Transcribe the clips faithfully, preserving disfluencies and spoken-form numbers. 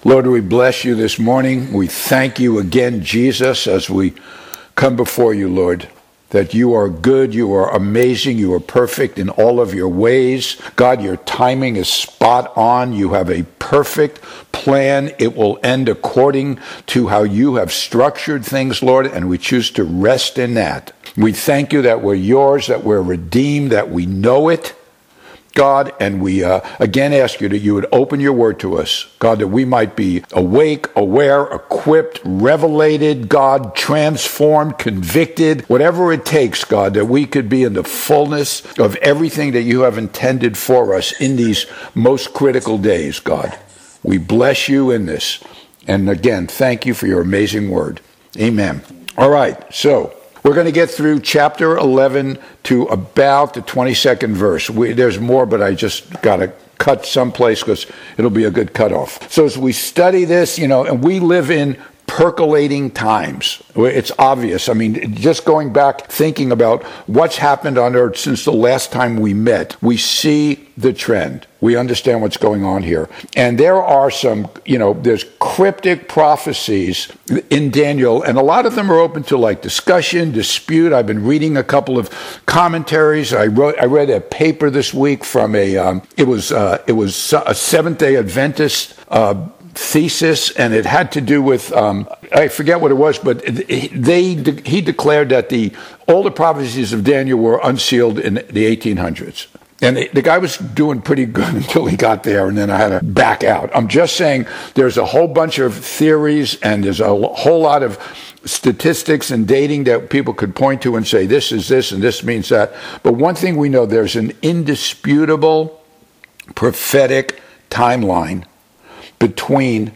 Lord, we bless you this morning. We thank you again, Jesus, as we come before you, Lord, that you are good, you are amazing, you are perfect in all of your ways. God, your timing is spot on. You have a perfect plan. It will end according to how you have structured things, Lord, and we choose to rest in that. We thank you that we're yours, that we're redeemed, that we know it, God, and we uh, again ask you that you would open your word to us, God, that we might be awake, aware, equipped, revelated, God, transformed, convicted, whatever it takes, God, that we could be in the fullness of everything that you have intended for us in these most critical days, God. We bless you in this. And again, thank you for your amazing word. Amen. All right, so we're going to get through chapter eleven to about the twenty-second verse. We, there's more, but I just got to cut someplace because it'll be a good cutoff. So as we study this, you know, and we live in percolating times. It's obvious. I mean, just going back, thinking about what's happened on earth since the last time we met, we see the trend. We understand what's going on here. And there are some, you know, there's cryptic prophecies in Daniel, and a lot of them are open to like discussion, dispute. I've been reading a couple of commentaries. I wrote, I read a paper this week from a, um, it was, uh, it was a Seventh-day Adventist, uh, thesis, and it had to do with um, I forget what it was, but they he declared that the all the prophecies of Daniel were unsealed in the eighteen hundreds. And the guy was doing pretty good until he got there, and then I had to back out. I'm just saying there's a whole bunch of theories, and there's a whole lot of statistics and dating that people could point to and say this is this and this means that. But one thing we know, there's an indisputable prophetic timeline between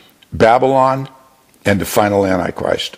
Babylon and the final Antichrist.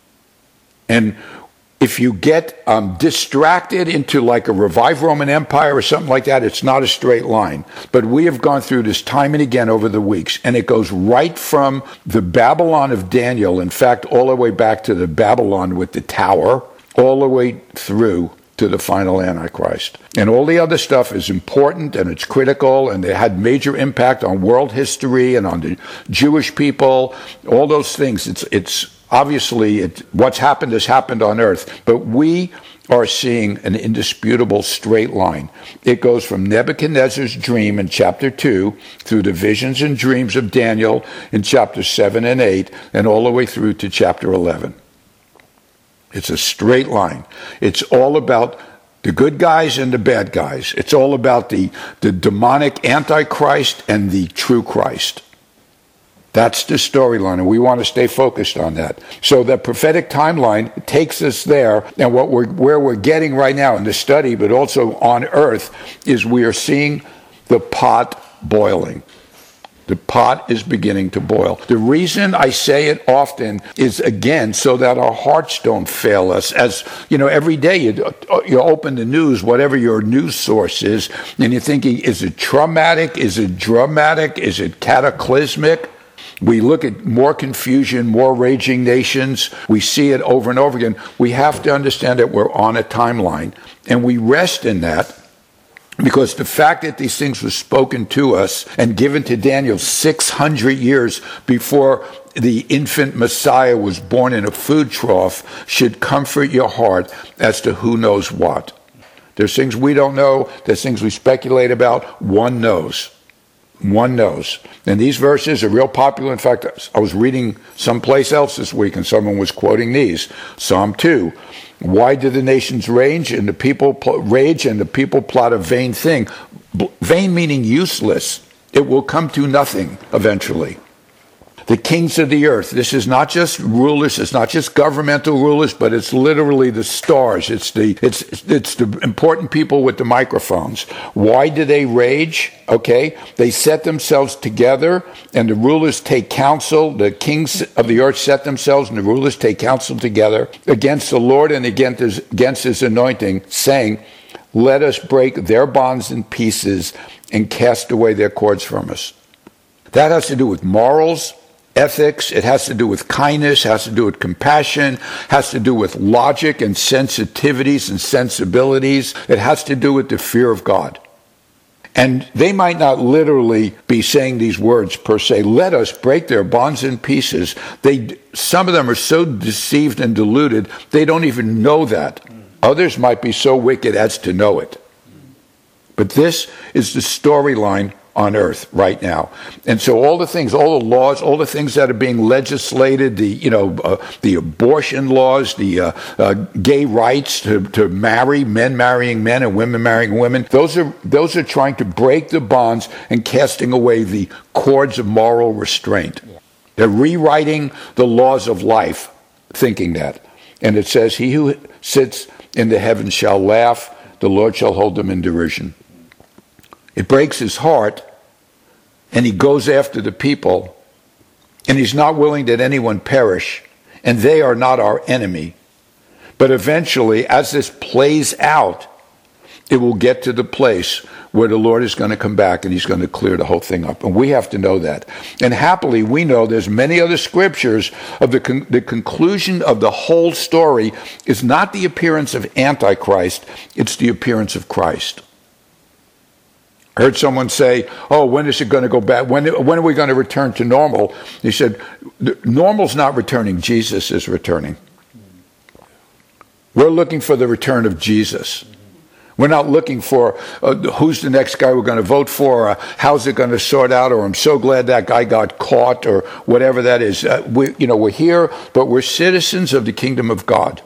And if you get um, distracted into like a revived Roman Empire or something like that, it's not a straight line. But we have gone through this time and again over the weeks, and it goes right from the Babylon of Daniel, in fact, all the way back to the Babylon with the tower, all the way through to the final Antichrist. And all the other stuff is important and it's critical, and it had major impact on world history and on the Jewish people, all those things. It's it's obviously it, what's happened has happened on earth, but we are seeing an indisputable straight line. It goes from Nebuchadnezzar's dream in chapter two through the visions and dreams of Daniel in chapter seven and eight and all the way through to chapter eleven. It's a straight line. It's all about the good guys and the bad guys. It's all about the, the demonic Antichrist and the true Christ. That's the storyline, and we want to stay focused on that. So the prophetic timeline takes us there, and what we're, where we're getting right now in the study, but also on earth, is we are seeing the pot boiling. The pot is beginning to boil. The reason I say it often is, again, so that our hearts don't fail us. As, you know, every day you, you open the news, whatever your news source is, and you're thinking, is it traumatic? Is it dramatic? Is it cataclysmic? We look at more confusion, more raging nations. We see it over and over again. We have to understand that we're on a timeline, and we rest in that. Because the fact that these things were spoken to us and given to Daniel six hundred years before the infant Messiah was born in a food trough should comfort your heart as to who knows what. There's things we don't know. There's things we speculate about. One knows. One knows. And these verses are real popular. In fact, I was reading someplace else this week and someone was quoting these. Psalm two. Why do the nations rage and the people pl- rage and the people plot a vain thing? B- vain meaning useless. It will come to nothing eventually. The kings of the earth. This is not just rulers. It's not just governmental rulers, but it's literally the stars. It's the it's it's the important people with the microphones. Why do they rage? Okay, they set themselves together, and the rulers take counsel. The kings of the earth set themselves, and the rulers take counsel together against the Lord and against his, against his anointing, saying, "Let us break their bonds in pieces and cast away their cords from us." That has to do with morals, ethics. It has to do with kindness, has to do with compassion, has to do with logic and sensitivities and sensibilities. It has to do with the fear of God. And they might not literally be saying these words per se, let us break their bonds in pieces. They, some of them are so deceived and deluded, they don't even know that. Others might be so wicked as to know it. But this is the storyline on earth right now. And so all the things, all the laws, all the things that are being legislated, the, you know, uh, the abortion laws, the uh, uh, gay rights to, to marry, men marrying men and women marrying women, those are, those are trying to break the bonds and casting away the cords of moral restraint. Yeah. They're rewriting the laws of life, thinking that. And it says, he who sits in the heavens shall laugh, the Lord shall hold them in derision. It breaks his heart, and he goes after the people, and he's not willing that anyone perish, and they are not our enemy. But eventually, as this plays out, it will get to the place where the Lord is going to come back and he's going to clear the whole thing up. And we have to know that. And happily, we know there's many other scriptures of the, con- the conclusion of the whole story is not the appearance of Antichrist, it's the appearance of Christ. I heard someone say, oh, when is it going to go back? When, when are we going to return to normal? He said, normal's not returning. Jesus is returning. We're looking for the return of Jesus. We're not looking for uh, who's the next guy we're going to vote for, or how's it going to sort out, or I'm so glad that guy got caught, or whatever that is. Uh, we, you know, we're here, but we're citizens of the kingdom of God.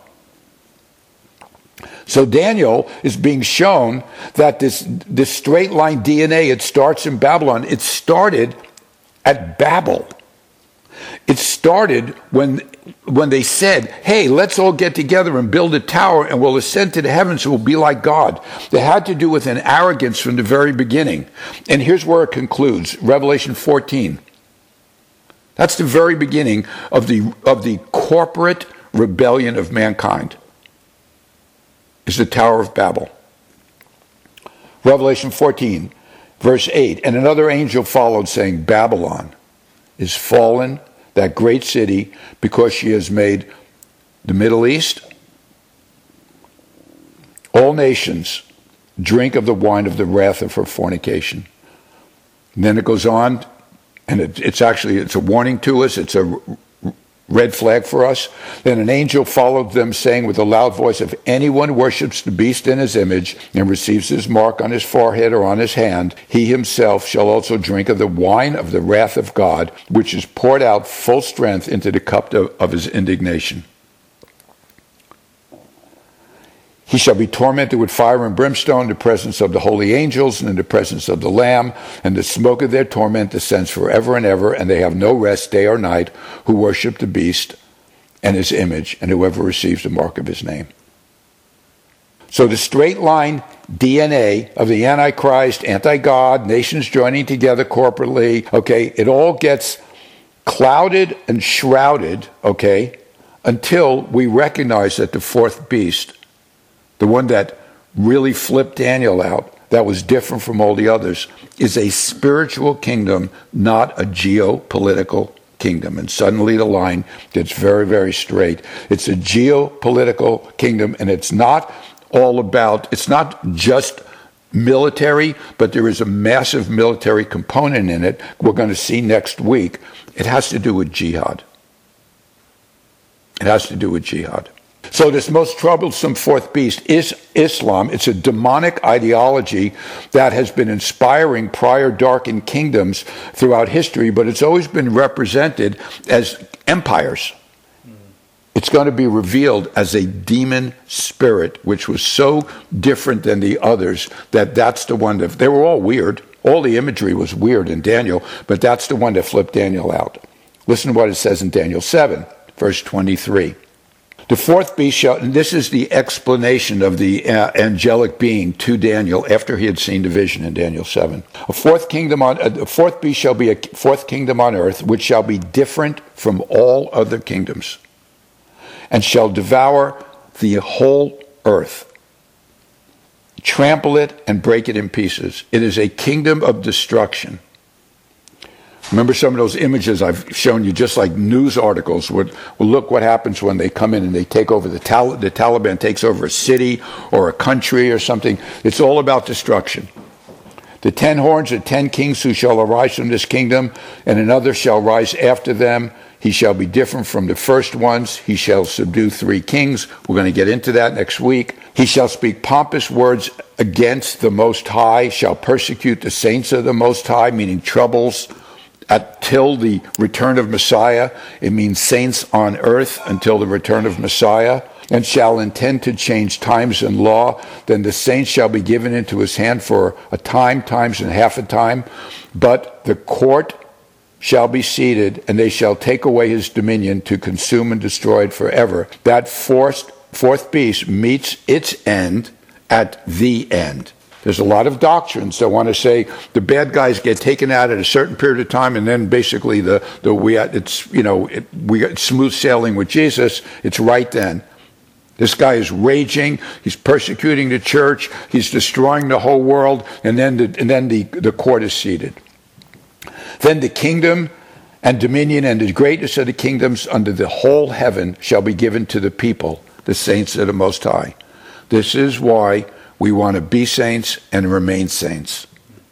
So Daniel is being shown that this, this straight line D N A, it starts in Babylon. It started at Babel. It started when, when they said, hey, let's all get together and build a tower and we'll ascend to the heavens and we'll be like God. It had to do with an arrogance from the very beginning. And here's where it concludes, Revelation fourteen. That's the very beginning of the, of the corporate rebellion of mankind. Is the Tower of Babel. Revelation fourteen, verse eight. And another angel followed, saying, Babylon is fallen, that great city, because she has made the Middle East, all nations, drink of the wine of the wrath of her fornication. And then it goes on, and it, it's actually, it's a warning to us. It's a red flag for us. Then an angel followed them, saying with a loud voice, if anyone worships the beast in his image and receives his mark on his forehead or on his hand, he himself shall also drink of the wine of the wrath of God, which is poured out full strength into the cup of, of his indignation. He shall be tormented with fire and brimstone in the presence of the holy angels and in the presence of the Lamb, and the smoke of their torment descends forever and ever, and they have no rest day or night who worship the beast and his image, and whoever receives the mark of his name. So the straight line D N A of the Antichrist, anti-God, nations joining together corporately, okay, it all gets clouded and shrouded, okay, until we recognize that the fourth beast, the one that really flipped Daniel out, that was different from all the others, is a spiritual kingdom, not a geopolitical kingdom. And suddenly the line gets very, very straight. It's a geopolitical kingdom, and it's not all about, it's not just military, but there is a massive military component in it. We're going to see next week. It has to do with jihad. It has to do with jihad. So this most troublesome fourth beast is Islam. It's a demonic ideology that has been inspiring prior darkened kingdoms throughout history, but it's always been represented as empires. It's going to be revealed as a demon spirit, which was so different than the others that that's the one that, they were all weird. All the imagery was weird in Daniel, but that's the one that flipped Daniel out. Listen to what it says in Daniel seven, verse twenty-three. The fourth beast shall, and this is the explanation of the uh, angelic being to Daniel after he had seen the vision in Daniel seven. A fourth kingdom on, a fourth beast shall be a fourth kingdom on earth, which shall be different from all other kingdoms, and shall devour the whole earth, trample it and break it in pieces. It is a kingdom of destruction. Remember some of those images I've shown you, just like news articles would, well, look what happens when they come in and they take over, the, Tal- the Taliban takes over a city or a country or something. It's all about destruction. The ten horns are ten kings who shall arise from this kingdom, and another shall rise after them. He shall be different from the first ones. He shall subdue three kings. We're going to get into that next week. He shall speak pompous words against the Most High, shall persecute the saints of the Most High, meaning troubles, until the return of Messiah. It means saints on earth until the return of Messiah. And shall intend to change times and law. Then the saints shall be given into his hand for a time, times and half a time. But the court shall be seated, and they shall take away his dominion to consume and destroy it forever. That fourth, fourth beast meets its end at the end. There's a lot of doctrines that want to say the bad guys get taken out at a certain period of time, and then basically the the we it's you know it, we got smooth sailing with Jesus. It's right then. This guy is raging. He's persecuting the church. He's destroying the whole world. And then the, and then the, the court is seated. Then the kingdom and dominion and the greatness of the kingdoms under the whole heaven shall be given to the people, the saints of the Most High. This is why we want to be saints and remain saints.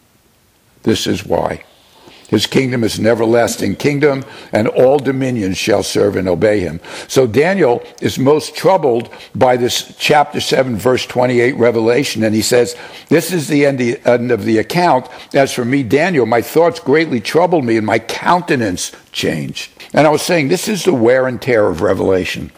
This is why. His kingdom is an everlasting kingdom, and all dominions shall serve and obey him. So Daniel is most troubled by this chapter seven, verse twenty-eight revelation, and he says, this is the end of the account. As for me, Daniel, my thoughts greatly troubled me, and my countenance changed. And I was saying, this is the wear and tear of Revelation.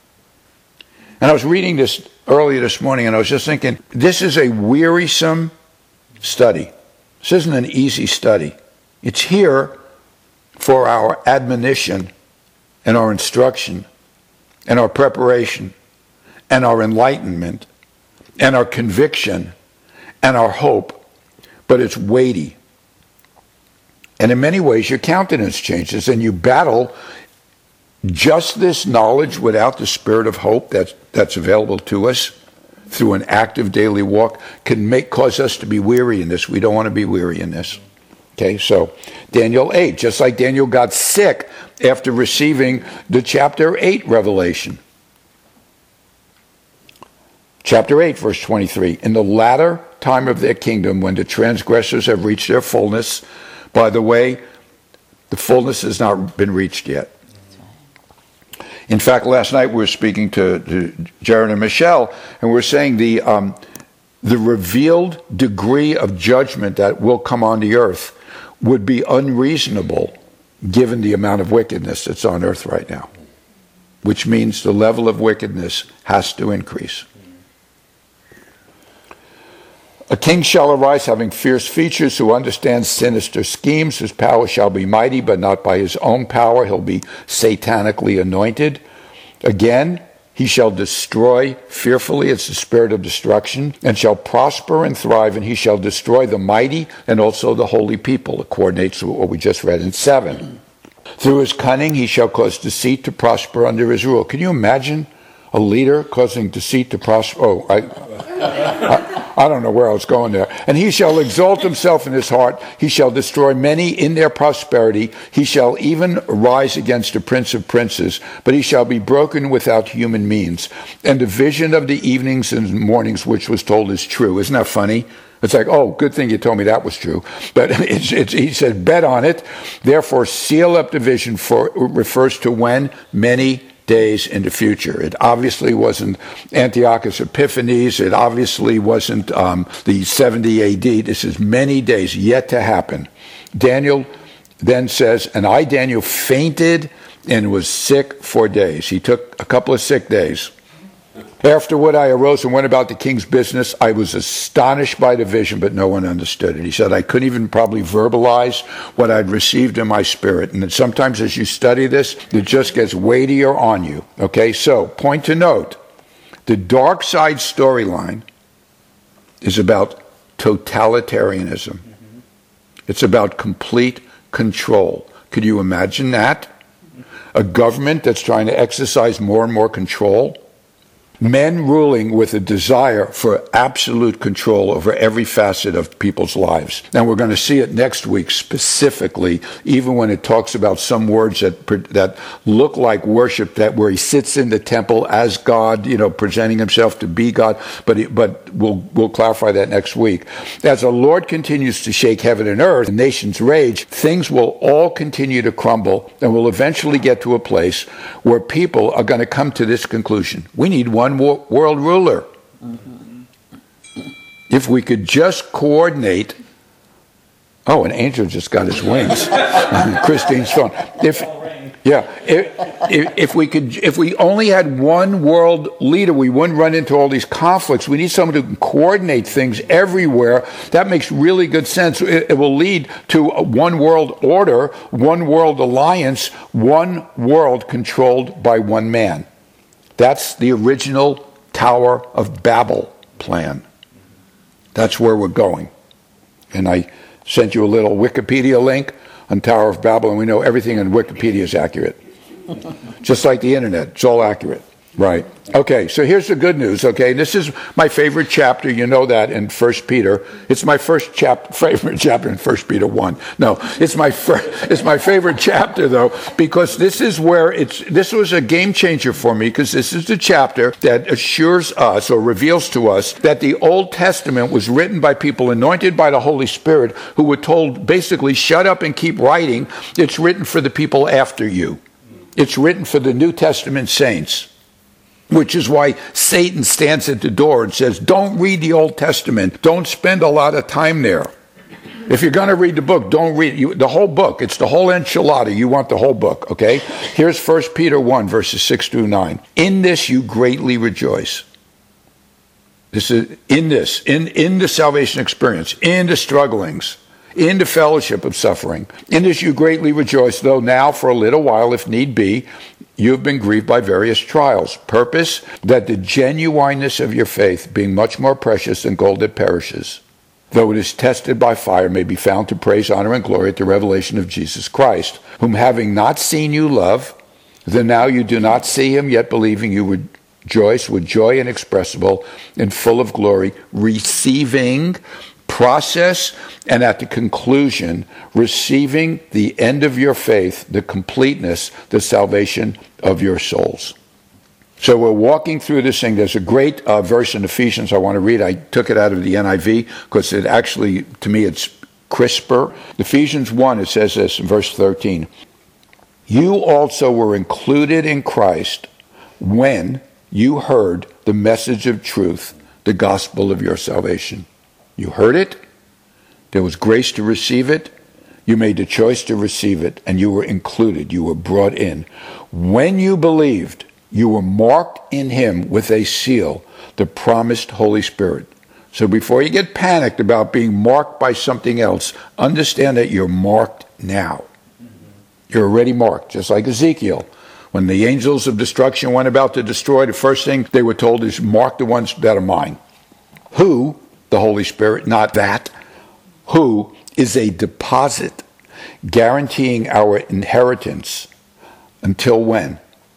And I was reading this earlier this morning, and I was just thinking, this is a wearisome study. This isn't an easy study. It's here for our admonition and our instruction and our preparation and our enlightenment and our conviction and our hope, but it's weighty. And in many ways, your countenance changes, and you battle just this knowledge without the spirit of hope that's, that's available to us through an active daily walk can make cause us to be weary in this. We don't want to be weary in this. Okay, so Daniel eight, just like Daniel got sick after receiving the chapter eight revelation. Chapter eight, verse twenty-three, in the latter time of their kingdom, when the transgressors have reached their fullness, by the way, the fullness has not been reached yet. In fact, last night we were speaking to, to Jared and Michelle, and we were saying the um, the revealed degree of judgment that will come on the earth would be unreasonable given the amount of wickedness that's on earth right now, which means the level of wickedness has to increase. A king shall arise having fierce features, who understands sinister schemes, whose power shall be mighty, but not by his own power. He'll be satanically anointed. Again, he shall destroy fearfully, it's the spirit of destruction, and shall prosper and thrive, and he shall destroy the mighty and also the holy people. It coordinates with what we just read in seven. Through his cunning he shall cause deceit to prosper under his rule. Can you imagine a leader causing deceit to prosper? Oh, I, I, I don't know where I was going there. And he shall exalt himself in his heart. He shall destroy many in their prosperity. He shall even rise against the prince of princes, but he shall be broken without human means. And the vision of the evenings and mornings which was told is true. Isn't that funny? It's like, oh, good thing you told me that was true. But it's, it's, he said, bet on it. Therefore, seal up the vision, for refers to when? Many days in the future. It obviously wasn't Antiochus Epiphanes. It obviously wasn't um, the seventy A D. This is many days yet to happen. Daniel then says, and I, Daniel, fainted and was sick for days. He took a couple of sick days. Afterward, I arose and went about the king's business. I was astonished by the vision, but no one understood it. He said, I couldn't even probably verbalize what I'd received in my spirit. And sometimes as you study this, it just gets weightier on you. Okay, so point to note, the dark side storyline is about totalitarianism. Mm-hmm. It's about complete control. Could you imagine that? A government that's trying to exercise more and more control? Men ruling with a desire for absolute control over every facet of people's lives. And we're going to see it next week specifically, even when it talks about some words that that look like worship, that where he sits in the temple as God, you know, presenting himself to be God. But he, but we'll we'll clarify that next week. As the Lord continues to shake heaven and earth, the nations rage, things will all continue to crumble, and we'll eventually get to a place where people are going to come to this conclusion: we need one world ruler. Mm-hmm. If we could just coordinate. Oh, an angel just got his wings. Christine's phone. If yeah, if, if, if we could, if we only had one world leader, we wouldn't run into all these conflicts. We need someone who can coordinate things everywhere. That makes really good sense. It, it will lead to a one world order, one world alliance, one world controlled by one man. That's the original Tower of Babel plan. That's where we're going. And I sent you a little Wikipedia link on Tower of Babel, and we know everything in Wikipedia is accurate. Just like the internet, it's all accurate. Right. Okay, so here's the good news, okay? This is my favorite chapter, you know that, in First Peter. It's my first chap- favorite chapter in First Peter one. No, it's my fir- it's my favorite chapter, though, because this is where it's, this was a game changer for me, because this is the chapter that assures us, or reveals to us, that the Old Testament was written by people anointed by the Holy Spirit, who were told, basically, shut up and keep writing. It's written for the people after you. It's written for the New Testament saints. Which is why Satan stands at the door and says, don't read the Old Testament. Don't spend a lot of time there. If you're going to read the book, don't read you, the whole book. It's the whole enchilada. You want the whole book, okay? Here's First Peter one, verses six through nine. In this you greatly rejoice. This is in this, in, in the salvation experience, in the strugglings, in the fellowship of suffering. In this you greatly rejoice, though now for a little while, if need be, you have been grieved by various trials. Purpose, that the genuineness of your faith, being much more precious than gold that perishes, though it is tested by fire, may be found to praise, honor, and glory at the revelation of Jesus Christ, whom having not seen you love, though now you do not see him, yet believing you rejoice with joy inexpressible and full of glory, receiving process, and at the conclusion, receiving the end of your faith, the completeness, the salvation of your souls. So we're walking through this thing. There's a great uh, verse in Ephesians I want to read. I took it out of the N I V because it actually, to me, it's crisper. Ephesians one, it says this in verse thirteen. You also were included in Christ when you heard the message of truth, the gospel of your salvation. You heard it, there was grace to receive it, you made the choice to receive it, and you were included, you were brought in. When you believed, you were marked in him with a seal, the promised Holy Spirit. So before you get panicked about being marked by something else, understand that you're marked now. You're already marked, just like Ezekiel. When the angels of destruction went about to destroy, the first thing they were told is, mark the ones that are mine. Who? The Holy Spirit, not that. Who is a deposit guaranteeing our inheritance until when?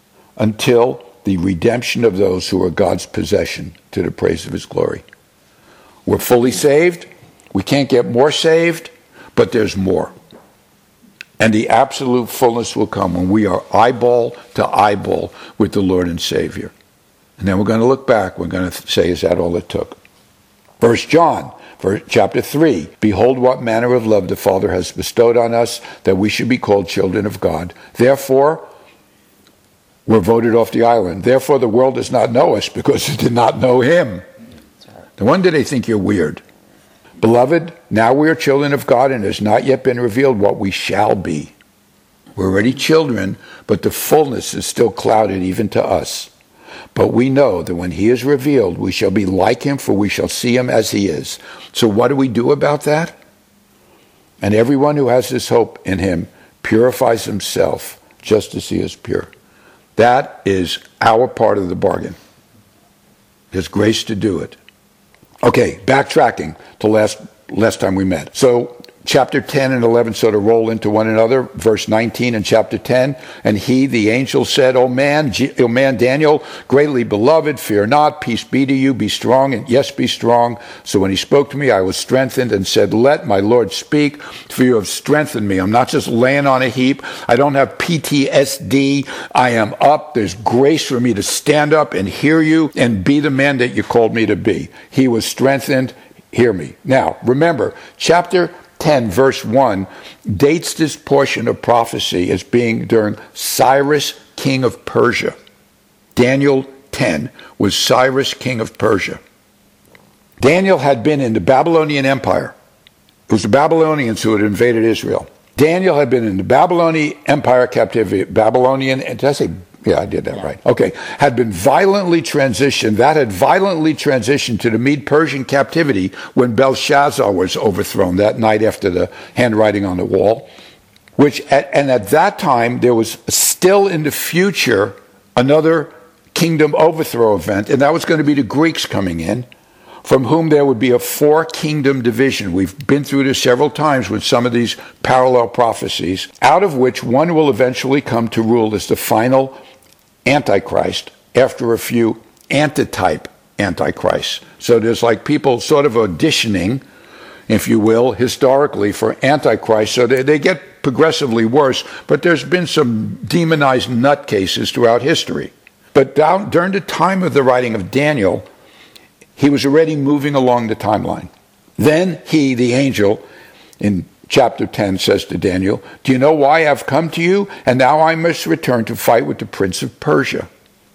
Until the redemption of those who are God's possession to the praise of his glory. We're fully saved. We can't get more saved, but there's more. And the absolute fullness will come when we are eyeball to eyeball with the Lord and Savior. And then we're going to look back. We're going to say, is that all it took? First John, chapter three, behold what manner of love the Father has bestowed on us, that we should be called children of God. Therefore, we're voted off the island. Therefore, the world does not know us, because it did not know him. No wonder they think you're weird. Beloved, now we are children of God, and it has not yet been revealed what we shall be. We're already children, but the fullness is still clouded even to us. But we know that when he is revealed, we shall be like him, for we shall see him as he is. So what do we do about that? And everyone who has this hope in him purifies himself just as he is pure. That is our part of the bargain. There's grace to do it. Okay, backtracking to last last time we met. So chapter ten and eleven sort of roll into one another. Verse nineteen in chapter ten, and he, the angel, said, O man, O man Daniel, greatly beloved, fear not, peace be to you, be strong, and yes, be strong. So when he spoke to me, I was strengthened and said, let my Lord speak, for you have strengthened me. I'm not just laying on a heap. I don't have P T S D. I am up. There's grace for me to stand up and hear you and be the man that you called me to be. He was strengthened. Hear me. Now, remember, chapter ten, verse one, dates this portion of prophecy as being during Cyrus, king of Persia. Daniel ten was Cyrus, king of Persia. Daniel had been in the Babylonian Empire. It was the Babylonians who had invaded Israel. Daniel had been in the Babylonian Empire captivity. Babylonian, did I say, yeah, I did that yeah. right. Okay. Had been violently transitioned. That had violently transitioned to the Mede-Persian captivity when Belshazzar was overthrown that night after the handwriting on the wall. Which, at, and at that time, there was still in the future another kingdom overthrow event, and that was going to be the Greeks coming in, from whom there would be a four-kingdom division. We've been through this several times with some of these parallel prophecies, out of which one will eventually come to rule as the final Antichrist after a few antitype Antichrists. So there's like people sort of auditioning, if you will, historically for Antichrist. So they, they get progressively worse, but there's been some demonized nutcases throughout history. But down, during the time of the writing of Daniel, he was already moving along the timeline. Then he, the angel, in chapter ten says to Daniel, do you know why I've come to you? And now I must return to fight with the prince of Persia,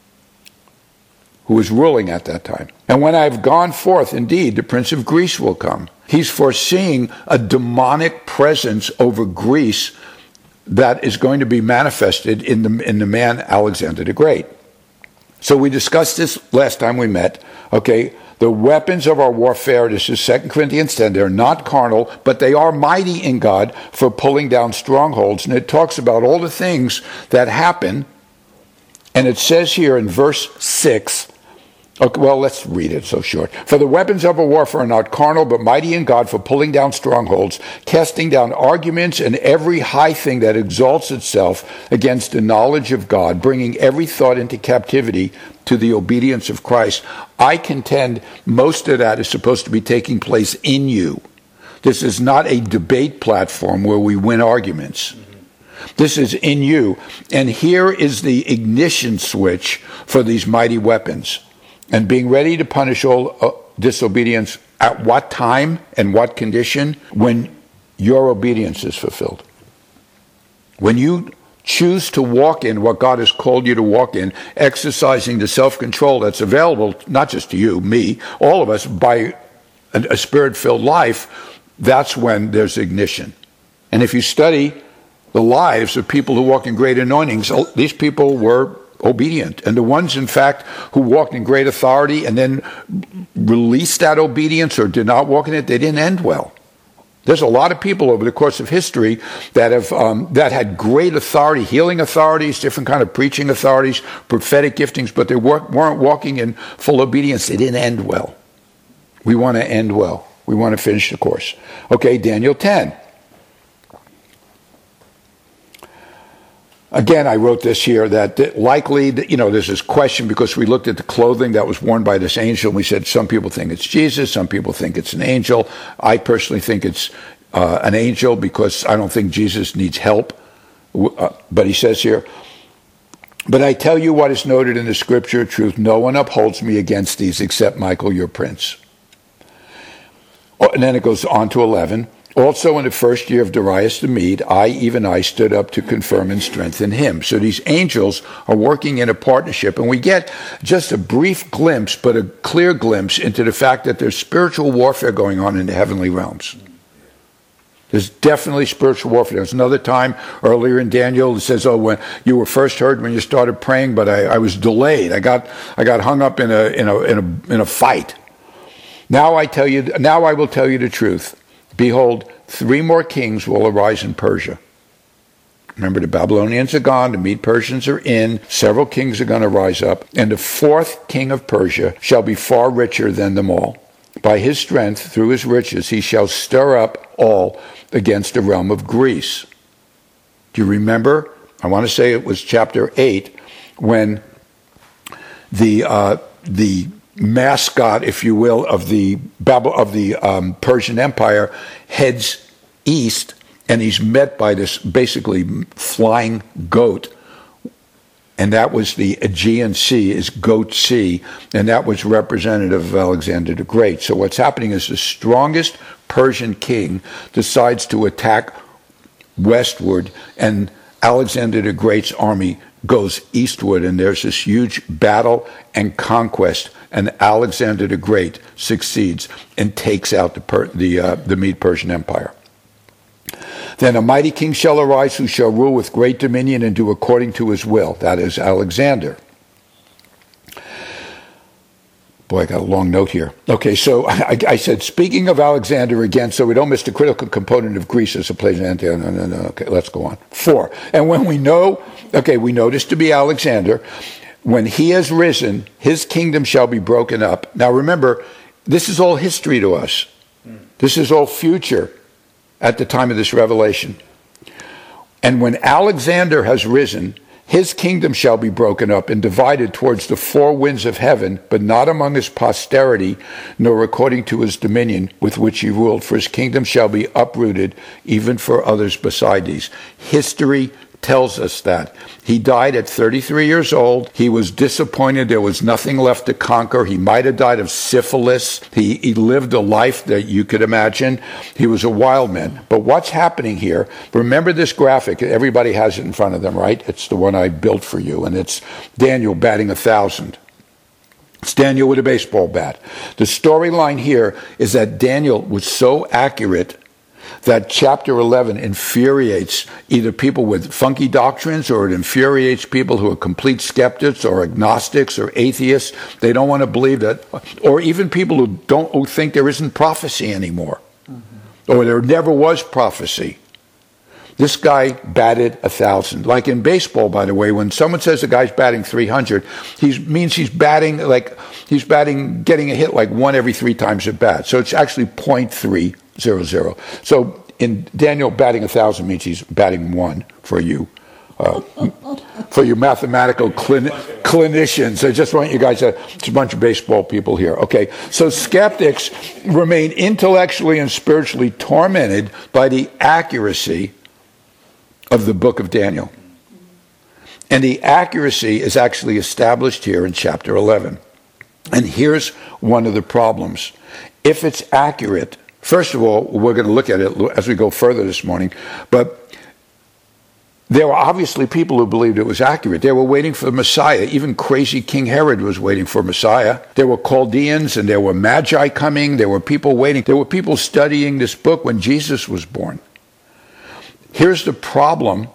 who was ruling at that time. And when I've gone forth, indeed, the prince of Greece will come. He's foreseeing a demonic presence over Greece that is going to be manifested in the, in the man Alexander the Great. So we discussed this last time we met, okay? The weapons of our warfare, this is Second Corinthians ten, they're not carnal, but they are mighty in God for pulling down strongholds. And it talks about all the things that happen. And it says here in verse six, okay, well, let's read it, so short. For the weapons of our warfare are not carnal, but mighty in God for pulling down strongholds, casting down arguments and every high thing that exalts itself against the knowledge of God, bringing every thought into captivity to the obedience of Christ. I contend most of that is supposed to be taking place in you. This is not a debate platform where we win arguments. This is in you. And here is the ignition switch for these mighty weapons. And being ready to punish all uh, disobedience at what time and what condition? When your obedience is fulfilled. When you choose to walk in what God has called you to walk in, exercising the self-control that's available, not just to you, me, all of us, by a, a spirit-filled life, that's when there's ignition. And if you study the lives of people who walk in great anointings, these people were obedient. And the ones, in fact, who walked in great authority and then released that obedience or did not walk in it, they didn't end well. There's a lot of people over the course of history that have um, that had great authority, healing authorities, different kind of preaching authorities, prophetic giftings, but they weren't walking in full obedience. They didn't end well. We want to end well. We want to finish the course. Okay, Daniel ten. Again, I wrote this here that likely, you know, there's this question because we looked at the clothing that was worn by this angel and we said some people think it's Jesus, some people think it's an angel. I personally think it's uh, an angel because I don't think Jesus needs help. Uh, but he says here, but I tell you what is noted in the scripture of truth, no one upholds me against these except Michael, your prince. And then it goes on to eleven. Also in the first year of Darius the Mede, I, even I, stood up to confirm and strengthen him. So these angels are working in a partnership, and we get just a brief glimpse, but a clear glimpse into the fact that there's spiritual warfare going on in the heavenly realms. There's definitely spiritual warfare. There's another time earlier in Daniel it says, oh, when you were first heard when you started praying, but I, I was delayed. I got I got hung up in a in a in a in a fight. Now I tell you now I will tell you the truth. Behold, three more kings will arise in Persia. Remember, the Babylonians are gone, the Mede-Persians are in, several kings are going to rise up, and the fourth king of Persia shall be far richer than them all. by his strength, through his riches, he shall stir up all against the realm of Greece. Do you remember? I want to say it was chapter eight, when the uh, the mascot, if you will, of the Babel, of the um, Persian Empire heads east, and he's met by this basically flying goat. And that was the Aegean Sea, is Goat Sea, and that was representative of Alexander the Great. So what's happening is the strongest Persian king decides to attack westward, and Alexander the Great's army goes eastward, and there's this huge battle and conquest, and Alexander the Great succeeds and takes out the per- the, uh, the Mede-Persian Empire. Then a mighty king shall arise, who shall rule with great dominion and do according to his will. That is Alexander. Boy, I got a long note here. Okay, so I, I said, speaking of Alexander again, so we don't miss the critical component of Greece as a place. No, no, no, no. Okay, let's go on. Four. And when we know, okay, we know this to be Alexander, when he has risen, his kingdom shall be broken up. Now remember, this is all history to us. This is all future at the time of this revelation. And when Alexander has risen, his kingdom shall be broken up and divided towards the four winds of heaven, but not among his posterity, nor according to his dominion with which he ruled. For his kingdom shall be uprooted, even for others beside these. History tells us that. He died at thirty-three years old. He was disappointed. There was nothing left to conquer. He might have died of syphilis. He, he lived a life that you could imagine. He was a wild man. But what's happening here? Remember this graphic. Everybody has it in front of them, right? It's the one I built for you. And it's Daniel batting a thousand. It's Daniel with a baseball bat. The storyline here is that Daniel was so accurate that chapter eleven infuriates either people with funky doctrines, or it infuriates people who are complete skeptics or agnostics or atheists. They don't want to believe that, or even people who don't who think there isn't prophecy anymore, mm-hmm. or there never was prophecy. This guy batted a thousand. Like in baseball, by the way, when someone says a guy's batting three hundred, he means he's batting like he's batting, getting a hit like one every three times at bat. So it's actually point three zero zero. So in Daniel, batting a thousand means he's batting one for you, uh, for you mathematical clin- clinicians. I just want you guys to, it's a bunch of baseball people here. Okay, so skeptics remain intellectually and spiritually tormented by the accuracy of the book of Daniel. And the accuracy is actually established here in chapter eleven. And here's one of the problems. If it's accurate, first of all, we're going to look at it as we go further this morning, but there were obviously people who believed it was accurate. They were waiting for the Messiah. Even crazy King Herod was waiting for Messiah. There were Chaldeans and there were Magi coming. There were people waiting. There were people studying this book when Jesus was born. Here's the problem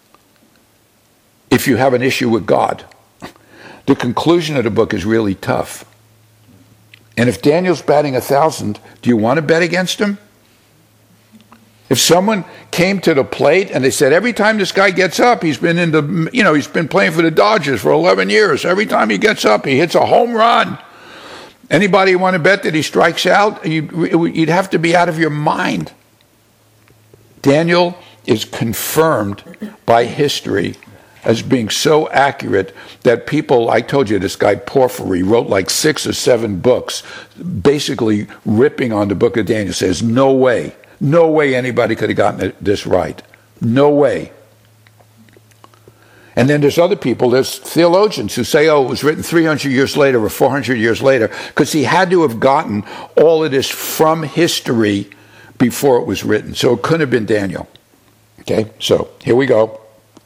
if you have an issue with God. The conclusion of the book is really tough. And if Daniel's batting a thousand, do you want to bet against him? If someone came to the plate and they said, every time this guy gets up, he's been in the, you know, he's been playing for the Dodgers for eleven years. Every time he gets up, he hits a home run. Anybody want to bet that he strikes out? You'd, you'd have to be out of your mind. Daniel is confirmed by history as being so accurate that people, I told you, this guy Porphyry wrote like six or seven books, basically ripping on the book of Daniel. Says, no way, no way anybody could have gotten this right. No way. And then there's other people, there's theologians who say, oh, it was written three hundred years later or four hundred years later, because he had to have gotten all of this from history before it was written. So it couldn't have been Daniel. Okay, so here we go.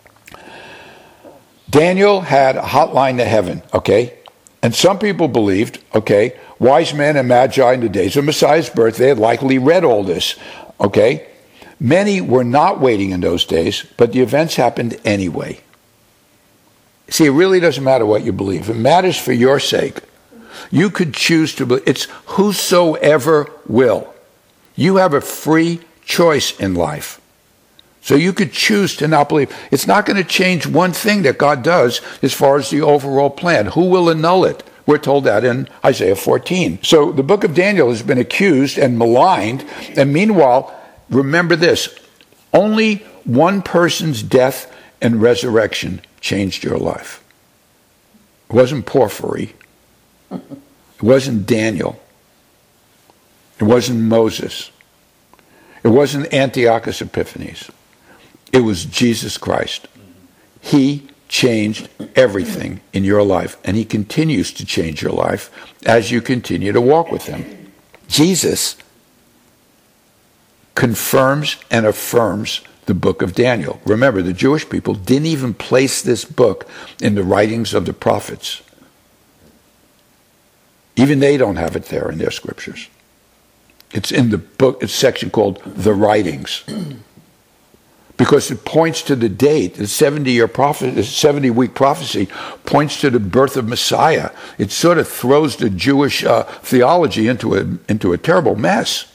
Daniel had a hotline to heaven, okay? And some people believed, okay, wise men and magi in the days of Messiah's birth, they had likely read all this, okay? Many were not waiting in those days, but the events happened anyway. See, it really doesn't matter what you believe. It matters for your sake. You could choose to believe. It's whosoever will. You have a free choice in life. So you could choose to not believe. It's not going to change one thing that God does as far as the overall plan. Who will annul it? We're told that in Isaiah fourteen. So the book of Daniel has been accused and maligned. And meanwhile, remember this, only one person's death and resurrection changed your life. It wasn't Porphyry. It wasn't Daniel. It wasn't Moses. It wasn't Antiochus Epiphanes. It was Jesus Christ. He changed everything in your life, and he continues to change your life as you continue to walk with him. Jesus confirms and affirms the book of Daniel. Remember, the Jewish people didn't even place this book in the writings of the prophets. Even they don't have it there in their scriptures. It's in the book, it's a section called The Writings. Because it points to the date, the seventy-year prophet, the seventy-week prophecy points to the birth of Messiah. It sort of throws the Jewish uh, theology into a into a terrible mess.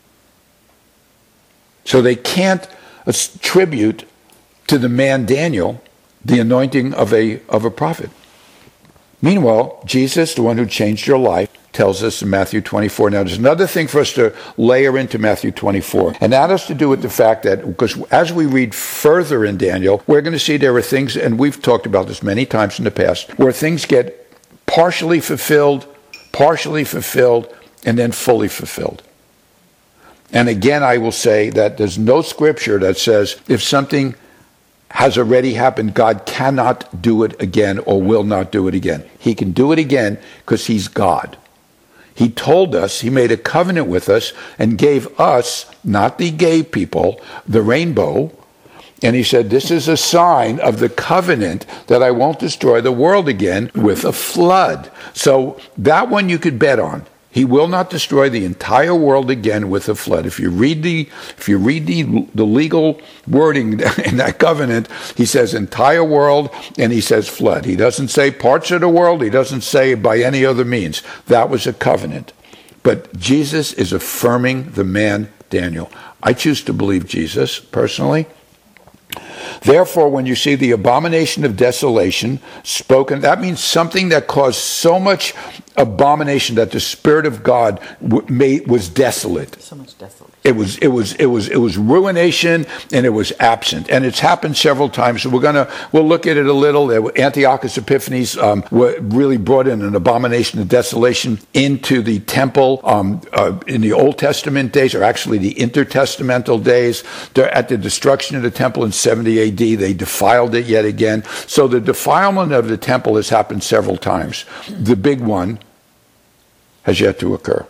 So they can't attribute to the man Daniel the anointing of a of a prophet. Meanwhile, Jesus, the one who changed your life, tells us in Matthew twenty-four. Now, there's another thing for us to layer into Matthew twenty-four, and that has to do with the fact that, because as we read further in Daniel, we're going to see there are things, and we've talked about this many times in the past, where things get partially fulfilled, partially fulfilled, and then fully fulfilled. And again, I will say that there's no scripture that says if something has already happened, God cannot do it again or will not do it again. He can do it again because he's God. He told us, he made a covenant with us and gave us, not the gay people, the rainbow. And he said, this is a sign of the covenant that I won't destroy the world again with a flood. So that one you could bet on. He will not destroy the entire world again with a flood. If you read the, if you read the, the legal wording in that covenant, he says entire world and he says flood. He doesn't say parts of the world. He doesn't say by any other means. That was a covenant. But Jesus is affirming the man Daniel. I choose to believe Jesus personally. Therefore, when you see the abomination of desolation spoken, that means something that caused so much abomination that the Spirit of God w- made was desolate. So much desolate. It was, it was, it was, it was ruination, and it was absent, and it's happened several times. So we're gonna, we'll look at it a little. Antiochus Epiphanes um, really brought in an abomination of desolation into the temple um, uh, in the Old Testament days, or actually the intertestamental days. At the destruction of the temple in seventy A D, they defiled it yet again. So the defilement of the temple has happened several times. The big one has yet to occur.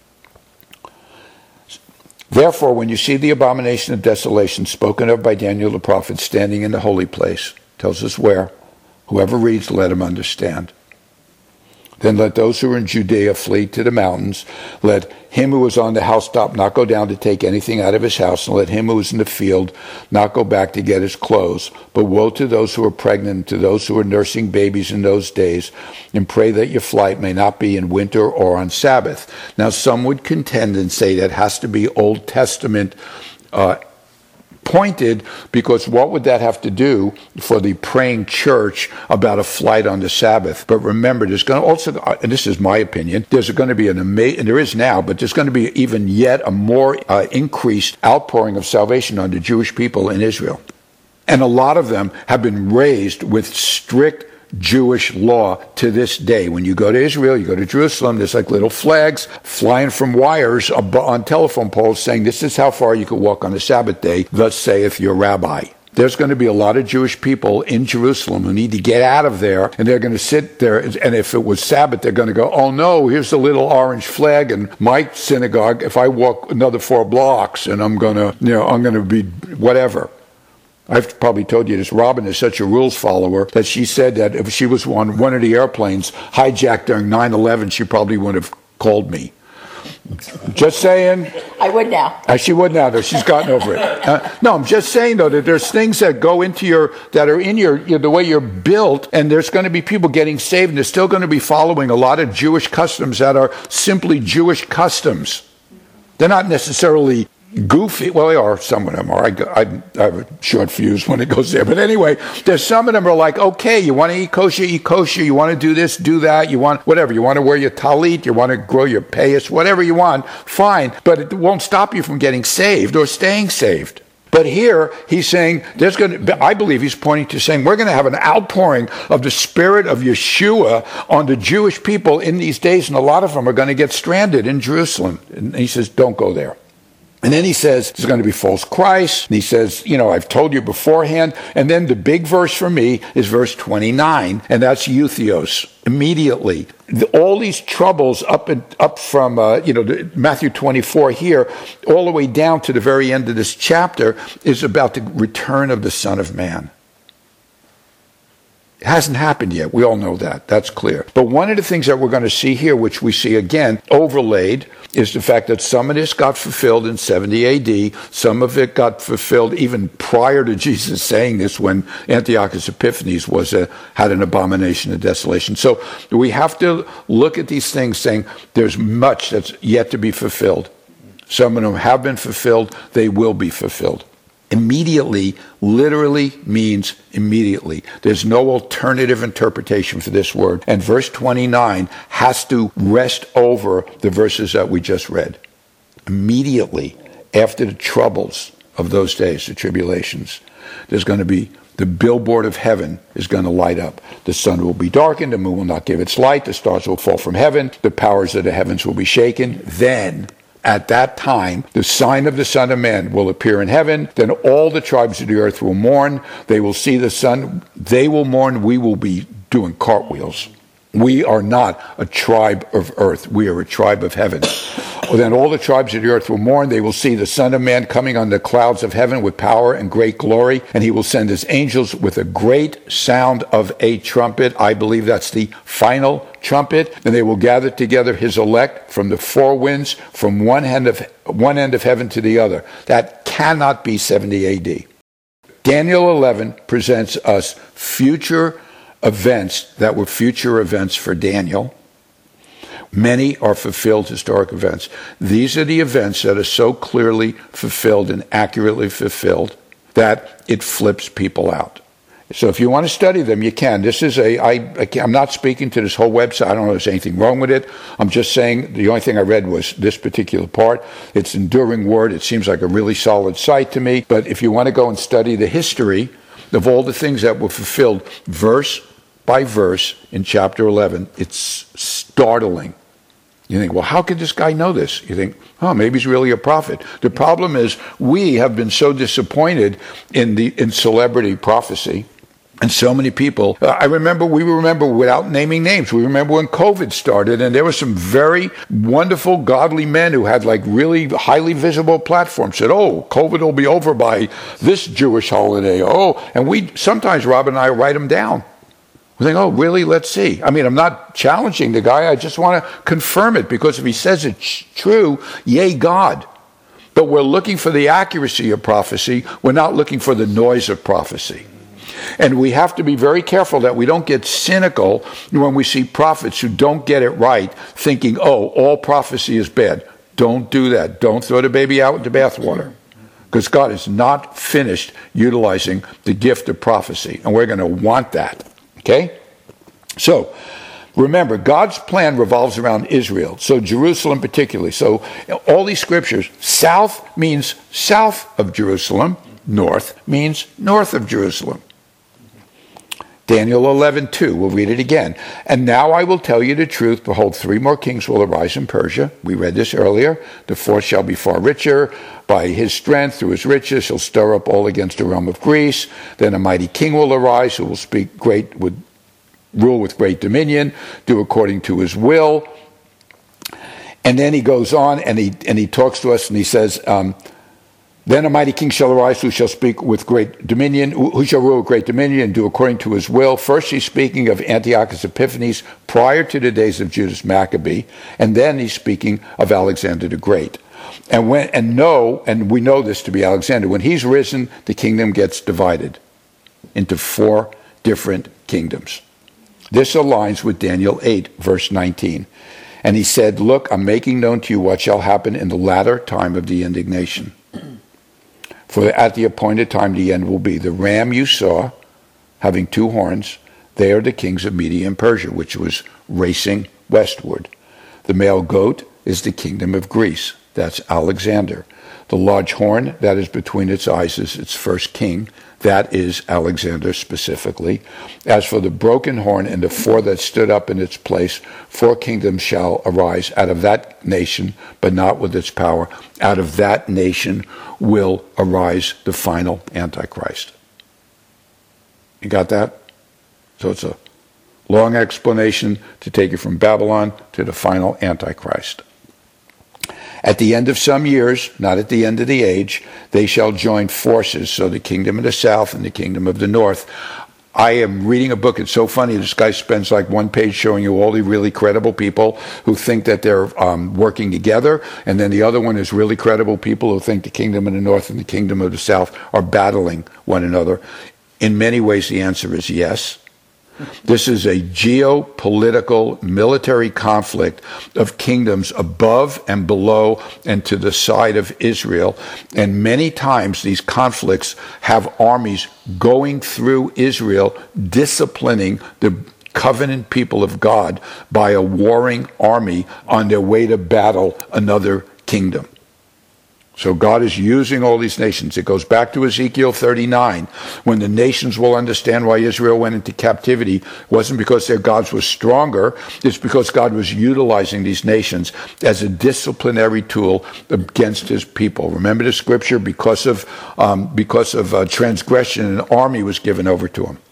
Therefore, when you see the abomination of desolation spoken of by Daniel the prophet standing in the holy place, tells us where, whoever reads, let him understand. Then let those who are in Judea flee to the mountains. Let him who is on the housetop not go down to take anything out of his house, and let him who is in the field not go back to get his clothes. But woe to those who are pregnant, to those who are nursing babies in those days, and pray that your flight may not be in winter or on Sabbath. Now, some would contend and say that has to be Old Testament uh pointed, because what would that have to do for the praying church about a flight on the Sabbath? But remember, there's going to also, and this is my opinion, there's going to be an amazing, and there is now, but there's going to be even yet a more uh, increased outpouring of salvation on the Jewish people in Israel. And a lot of them have been raised with strict Jewish law to this day. When you go to Israel, you go to Jerusalem, there's like little flags flying from wires on telephone poles saying this is how far you could walk on the Sabbath day, thus saith your rabbi. There's going to be a lot of Jewish people in Jerusalem who need to get out of there, and they're going to sit there, and if it was Sabbath, they're going to go, oh no, here's a little orange flag in my synagogue. If I walk another four blocks, and I'm going to, you know, I'm going to be whatever. I've probably told you this. Robin is such a rules follower that she said that if she was on one of the airplanes hijacked during nine eleven, she probably would have called me. Just saying. I would now. Uh, she would now, though. She's gotten over it. Uh, no, I'm just saying, though, that there's things that go into your, that are in your, you know, the way you're built, and there's going to be people getting saved, and they're still going to be following a lot of Jewish customs that are simply Jewish customs. They're not necessarily goofy. Well, they are. Some of them are. I, I, I have a short fuse when it goes there. But anyway, there's some of them are like, okay, you want to eat kosher, eat kosher. You want to do this, do that. You want whatever. You want to wear your talit. You want to grow your payas. Whatever you want, fine. But it won't stop you from getting saved or staying saved. But here, he's saying, there's going to, I believe he's pointing to saying, we're going to have an outpouring of the Spirit of Yeshua on the Jewish people in these days, and a lot of them are going to get stranded in Jerusalem. And he says, don't go there. And then he says, there's going to be false Christ. And he says, you know, I've told you beforehand. And then the big verse for me is verse twenty-nine, and that's Euthios. Immediately. All these troubles up and up from, uh, you know, Matthew twenty-four here, all the way down to the very end of this chapter, is about the return of the Son of Man. It hasn't happened yet. We all know that. That's clear. But one of the things that we're going to see here, which we see again overlaid, is the fact that some of this got fulfilled in seventy A D. Some of it got fulfilled even prior to Jesus saying this, when Antiochus Epiphanes was a, had an abomination of desolation. So we have to look at these things saying there's much that's yet to be fulfilled. Some of them have been fulfilled. They will be fulfilled. Immediately literally means immediately. There's no alternative interpretation for this word. And verse twenty-nine has to rest over the verses that we just read. Immediately after the troubles of those days, the tribulations, there's going to be the billboard of heaven is going to light up. The sun will be darkened, the moon will not give its light, the stars will fall from heaven, the powers of the heavens will be shaken. Then at that time, the sign of the Son of Man will appear in heaven. Then all the tribes of the earth will mourn. They will see the sun. They will mourn. We will be doing cartwheels. We are not a tribe of earth. We are a tribe of heaven. Then all the tribes of the earth will mourn. They will see the Son of Man coming on the clouds of heaven with power and great glory. And he will send his angels with a great sound of a trumpet. I believe that's the final trumpet. And they will gather together his elect from the four winds, from one end of, one end of heaven to the other. That cannot be seventy A D. Daniel eleven presents us future events that were future events for Daniel. Many are fulfilled historic events. These are the events that are so clearly fulfilled and accurately fulfilled that it flips people out. So if you want to study them, you can. This is a, I, I'm not speaking to this whole website. I don't know if there's anything wrong with it. I'm just saying the only thing I read was this particular part. It's Enduring Word. It seems like a really solid site to me. But if you want to go and study the history of all the things that were fulfilled, verse by verse in chapter eleven, it's startling. You think, well, how could this guy know this? You think, oh, maybe he's really a prophet. The problem is we have been so disappointed in the in celebrity prophecy. And so many people, uh, I remember, we remember without naming names, we remember when COVID started, and there were some very wonderful, godly men who had like really highly visible platforms, said, oh, COVID will be over by this Jewish holiday. Oh, and we, sometimes Rob and I write them down. We think, oh, really? Let's see. I mean, I'm not challenging the guy. I just want to confirm it, because if he says it's true, yay, God. But we're looking for the accuracy of prophecy. We're not looking for the noise of prophecy. And we have to be very careful that we don't get cynical when we see prophets who don't get it right, thinking, oh, all prophecy is bad. Don't do that. Don't throw the baby out with the bathwater. Because God is not finished utilizing the gift of prophecy. And we're going to want that. Okay? So, remember, God's plan revolves around Israel. So, Jerusalem particularly. So, all these scriptures, south means south of Jerusalem. North means north of Jerusalem. Daniel eleven two, we'll read it again. And now I will tell you the truth. Behold, three more kings will arise in Persia. We read this earlier. The fourth shall be far richer. By his strength, through his riches, he'll stir up all against the realm of Greece. Then a mighty king will arise who will speak great, would rule with great dominion, do according to his will. And then he goes on and he and he talks to us and he says, um, then a mighty king shall arise who shall speak with great dominion, who shall rule with great dominion and do according to his will. First he's speaking of Antiochus Epiphanes prior to the days of Judas Maccabee, and then he's speaking of Alexander the Great. And when and know, and we know this to be Alexander, when he's risen, the kingdom gets divided into four different kingdoms. This aligns with Daniel eight, verse nineteen. And he said, look, I'm making known to you what shall happen in the latter time of the indignation. For at the appointed time the end will be. The ram you saw, having two horns, they are the kings of Media and Persia, which was racing westward. The male goat is the kingdom of Greece. That's Alexander. The large horn that is between its eyes is its first king. That is Alexander specifically. As for the broken horn and the four that stood up in its place, four kingdoms shall arise out of that nation, but not with its power. Out of that nation will arise the final Antichrist. You got that? So it's a long explanation to take you from Babylon to the final Antichrist. At the end of some years, not at the end of the age, they shall join forces. So the kingdom of the south and the kingdom of the north. I am reading a book. It's so funny. This guy spends like one page showing you all the really credible people who think that they're um, working together. And then the other one is really credible people who think the kingdom of the north and the kingdom of the south are battling one another. In many ways, the answer is yes. This is a geopolitical military conflict of kingdoms above and below and to the side of Israel. And many times these conflicts have armies going through Israel, disciplining the covenant people of God by a warring army on their way to battle another kingdom. So God is using all these nations. It goes back to Ezekiel thirty-nine, when the nations will understand why Israel went into captivity. It wasn't because their gods were stronger. It's because God was utilizing these nations as a disciplinary tool against his people. Remember the scripture, because of um, because of uh, transgression, an army was given over to him.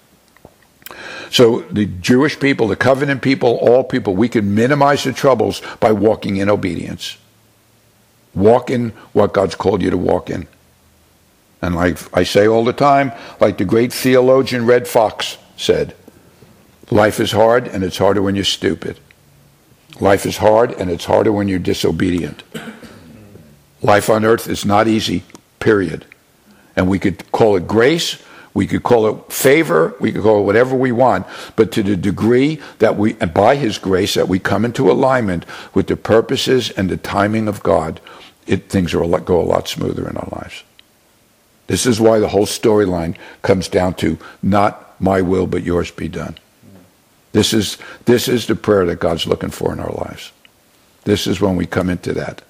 So the Jewish people, the covenant people, all people, we can minimize the troubles by walking in obedience. Walk in what God's called you to walk in. And like I say all the time, like the great theologian Red Fox said, life is hard and it's harder when you're stupid. Life is hard and it's harder when you're disobedient. Life on earth is not easy, period. And we could call it grace, we could call it favor, we could call it whatever we want, but to the degree that we, and by his grace, that we come into alignment with the purposes and the timing of God, it, things are a lot, go a lot smoother in our lives. This is why the whole storyline comes down to not my will, but yours be done. This is, this is the prayer that God's looking for in our lives. This is when we come into that.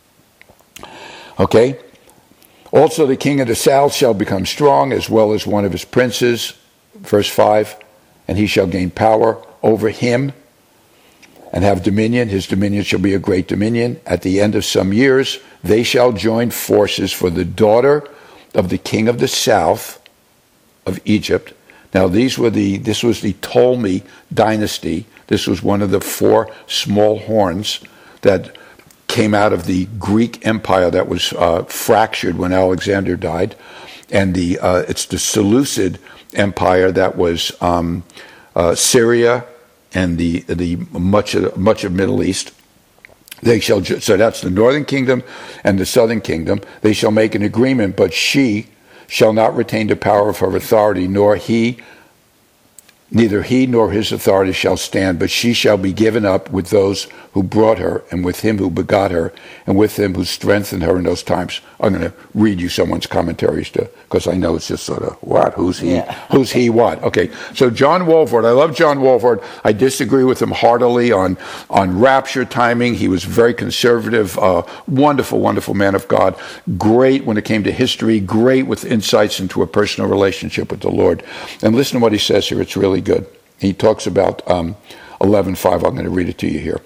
Okay? Also the king of the south shall become strong, as well as one of his princes. Verse five, and he shall gain power over him and have dominion. His dominion shall be a great dominion. At the end of some years, they shall join forces for the daughter of the king of the south of Egypt. Now these were the, this was the Ptolemy dynasty. This was one of the four small horns that came out of the Greek Empire that was uh, fractured when Alexander died. And the uh, it's the Seleucid Empire that was um, uh, Syria and the the much of much of Middle East. They shall ju- so that's the northern kingdom and the southern kingdom. They shall make an agreement, but she shall not retain the power of her authority, nor he, neither he nor his authority shall stand, but she shall be given up with those who brought her, and with him who begot her, and with him who strengthened her in those times. I'm going to read you someone's commentaries, to because I know it's just sort of, what, who's he, yeah. who's he, what? Okay, so John Walvoord, I love John Walvoord. I disagree with him heartily on, on rapture timing. He was very conservative, uh, wonderful, wonderful man of God, great when it came to history, great with insights into a personal relationship with the Lord. And listen to what he says here, it's really good. He talks about um, eleven five. I'm going to read it to you here.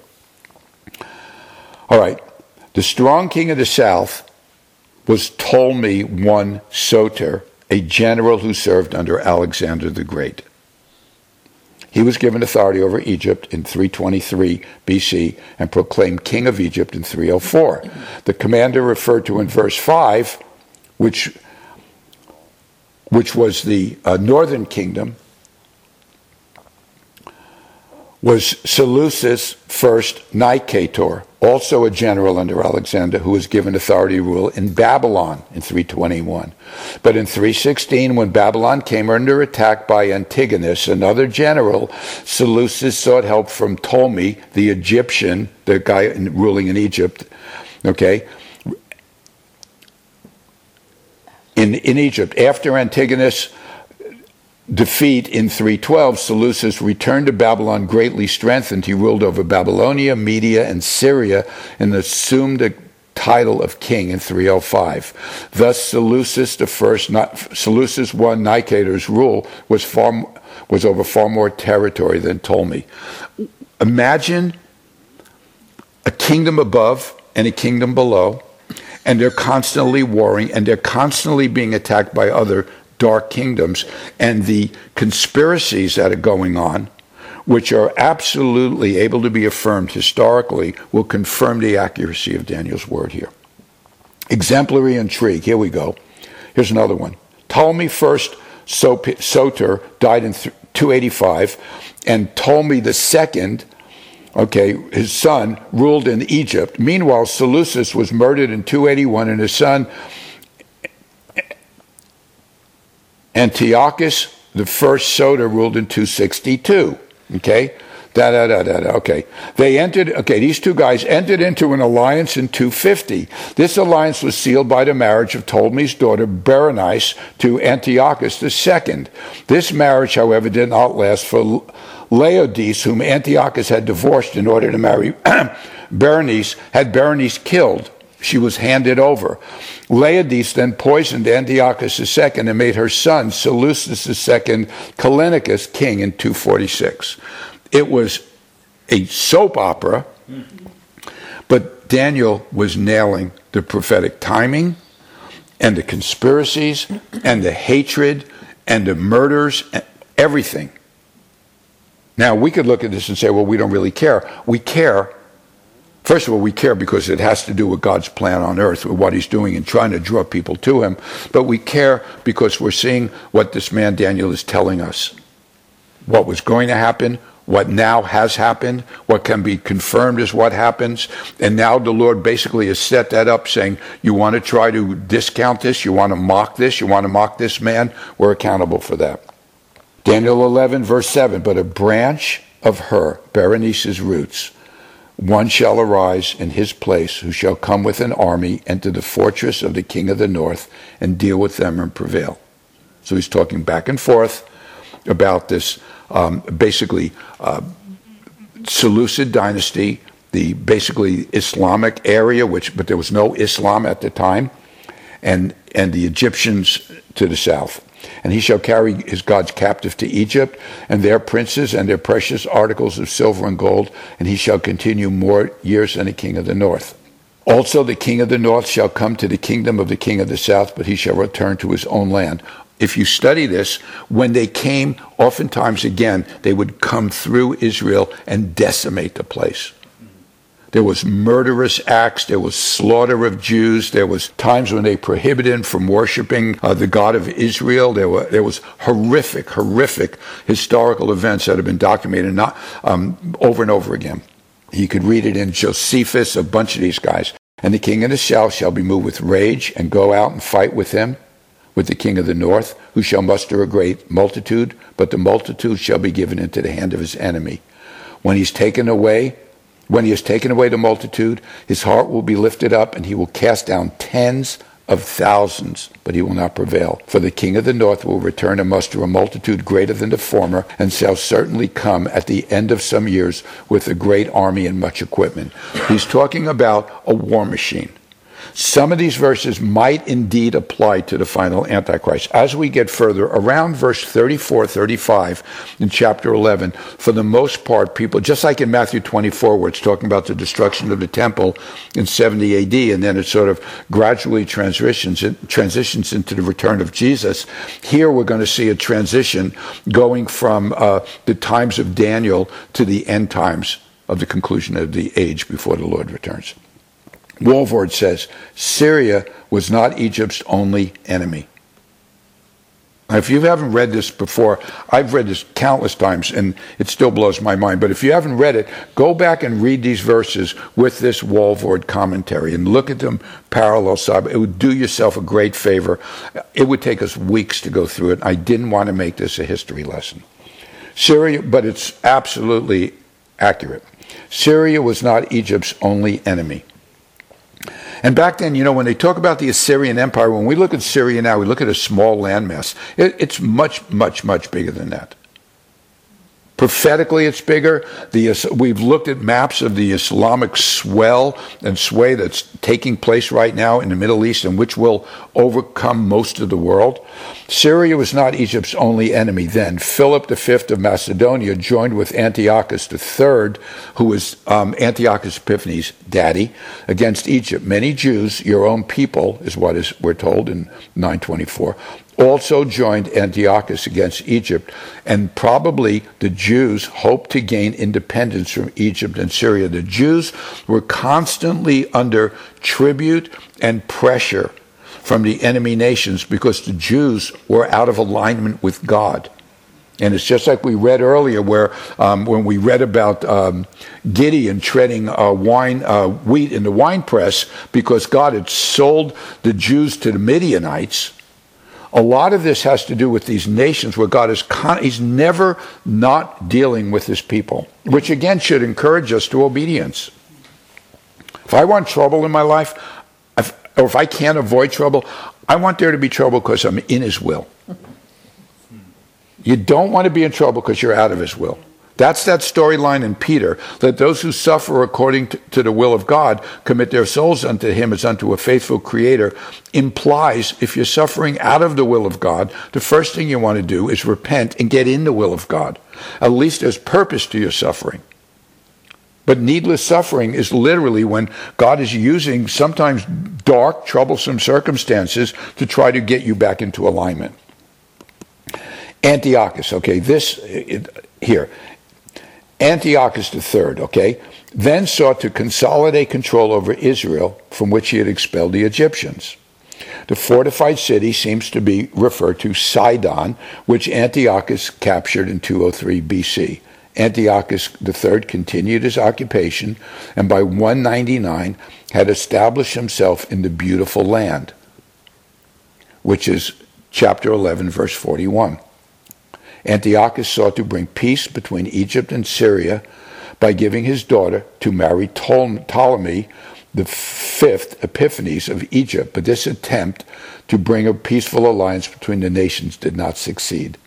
All right. The strong king of the south was Ptolemy I Soter, a general who served under Alexander the Great. He was given authority over Egypt in three twenty-three B C and proclaimed king of Egypt in three oh four. The commander referred to in verse five, which, which was the uh, northern kingdom, was Seleucus first Nicator, also a general under Alexander, who was given authority to rule in Babylon in three twenty-one. But in three sixteen, when Babylon came under attack by Antigonus, another general, Seleucus sought help from Ptolemy, the Egyptian, the guy in, ruling in Egypt, okay? in, in Egypt. After Antigonus' defeat in three twelve, Seleucus returned to Babylon greatly strengthened. He ruled over Babylonia, Media, and Syria, and assumed the title of king in three oh five. Thus, Seleucus the first, not, Seleucus I Nicator's rule was far was over far more territory than Ptolemy. Imagine a kingdom above and a kingdom below, and they're constantly warring, and they're constantly being attacked by other dark kingdoms, and the conspiracies that are going on, which are absolutely able to be affirmed historically, will confirm the accuracy of Daniel's word here. Exemplary intrigue. Here we go. Here's another one. Ptolemy first Soter died in two eighty-five, and Ptolemy the second, okay, his son, ruled in Egypt. Meanwhile, Seleucus was murdered in two eighty-one, and his son Antiochus the first Soter ruled in two sixty-two. Okay, da da da da da. Okay, they entered. Okay, these two guys entered into an alliance in two fifty. This alliance was sealed by the marriage of Ptolemy's daughter Berenice to Antiochus the second. This marriage, however, did not last, for Laodice, whom Antiochus had divorced in order to marry Berenice, had Berenice killed. She was handed over. Laodice then poisoned Antiochus the second and made her son, Seleucus the second, Callinicus, king in two forty-six. It was a soap opera, but Daniel was nailing the prophetic timing and the conspiracies and the hatred and the murders, and everything. Now, we could look at this and say, well, we don't really care. We care. First of all, we care because it has to do with God's plan on earth, with what he's doing and trying to draw people to him. But we care because we're seeing what this man Daniel is telling us. What was going to happen, what now has happened, what can be confirmed as what happens. And now the Lord basically has set that up, saying, you want to try to discount this, you want to mock this, you want to mock this man, we're accountable for that. Daniel eleven, verse seven, but a branch of her, Berenice's roots, one shall arise in his place, who shall come with an army, enter the fortress of the king of the north, and deal with them and prevail. So he's talking back and forth about this, um, basically, uh, Seleucid dynasty, the basically Islamic area, which but there was no Islam at the time, and and the Egyptians to the south. And he shall carry his gods captive to Egypt, and their princes and their precious articles of silver and gold, and he shall continue more years than the king of the north. Also the king of the north shall come to the kingdom of the king of the south, but he shall return to his own land. If you study this, when they came, oftentimes again, they would come through Israel and decimate the place. There was murderous acts, there was slaughter of Jews, there was times when they prohibited them from worshiping uh, the God of Israel. There were there was horrific, horrific historical events that have been documented not um, over and over again. You could read it in Josephus, a bunch of these guys. And the king of the south shall be moved with rage and go out and fight with him, with the king of the north, who shall muster a great multitude, but the multitude shall be given into the hand of his enemy. When he's taken away, When he has taken away the multitude, his heart will be lifted up, and he will cast down tens of thousands, but he will not prevail. For the king of the north will return and muster a multitude greater than the former, and shall certainly come at the end of some years with a great army and much equipment. He's talking about a war machine. Some of these verses might indeed apply to the final Antichrist. As we get further, around verse thirty-four, thirty-five in chapter eleven, for the most part, people, just like in Matthew twenty-four, where it's talking about the destruction of the temple in seventy A D, and then it sort of gradually transitions, transitions into the return of Jesus. Here we're going to see a transition going from uh, the times of Daniel to the end times of the conclusion of the age before the Lord returns. Walvoord says, Syria was not Egypt's only enemy. Now, if you haven't read this before, I've read this countless times, and it still blows my mind. But if you haven't read it, go back and read these verses with this Walvoord commentary and look at them parallel side. It would do yourself a great favor. It would take us weeks to go through it. I didn't want to make this a history lesson. Syria, but it's absolutely accurate. Syria was not Egypt's only enemy. And back then, you know, when they talk about the Assyrian Empire, when we look at Syria now, we look at a small landmass. It, it's much, much, much bigger than that. Prophetically, it's bigger. The, we've looked at maps of the Islamic swell and sway that's taking place right now in the Middle East, and which will overcome most of the world. Syria was not Egypt's only enemy then. Philip the Fifth of Macedonia joined with Antiochus the Third, who was um, Antiochus Epiphanes' daddy, against Egypt. Many Jews, your own people, is what is, we're told in nine twenty-four, also joined Antiochus against Egypt, and probably the Jews hoped to gain independence from Egypt and Syria. The Jews were constantly under tribute and pressure from the enemy nations because the Jews were out of alignment with God. And it's just like we read earlier, where um, when we read about um, Gideon treading uh, wine, uh, wheat in the winepress because God had sold the Jews to the Midianites. A lot of this has to do with these nations where God is con- he's never not dealing with his people, which again should encourage us to obedience. If I want trouble in my life, if, or if I can't avoid trouble, I want there to be trouble because I'm in his will. You don't want to be in trouble because you're out of his will. That's that storyline in Peter, that those who suffer according to, to the will of God commit their souls unto him as unto a faithful creator, implies if you're suffering out of the will of God, the first thing you want to do is repent and get in the will of God. At least there's purpose to your suffering. But needless suffering is literally when God is using sometimes dark, troublesome circumstances to try to get you back into alignment. Antiochus, okay, this, it, here. Antiochus the Third, okay, then sought to consolidate control over Israel, from which he had expelled the Egyptians. The fortified city seems to be referred to Sidon, which Antiochus captured in two oh three B C. Antiochus the Third continued his occupation, and by one ninety-nine had established himself in the beautiful land, which is chapter eleven, verse forty-one. Antiochus sought to bring peace between Egypt and Syria by giving his daughter to marry Ptolemy the fifth Epiphanes of Egypt, but this attempt to bring a peaceful alliance between the nations did not succeed.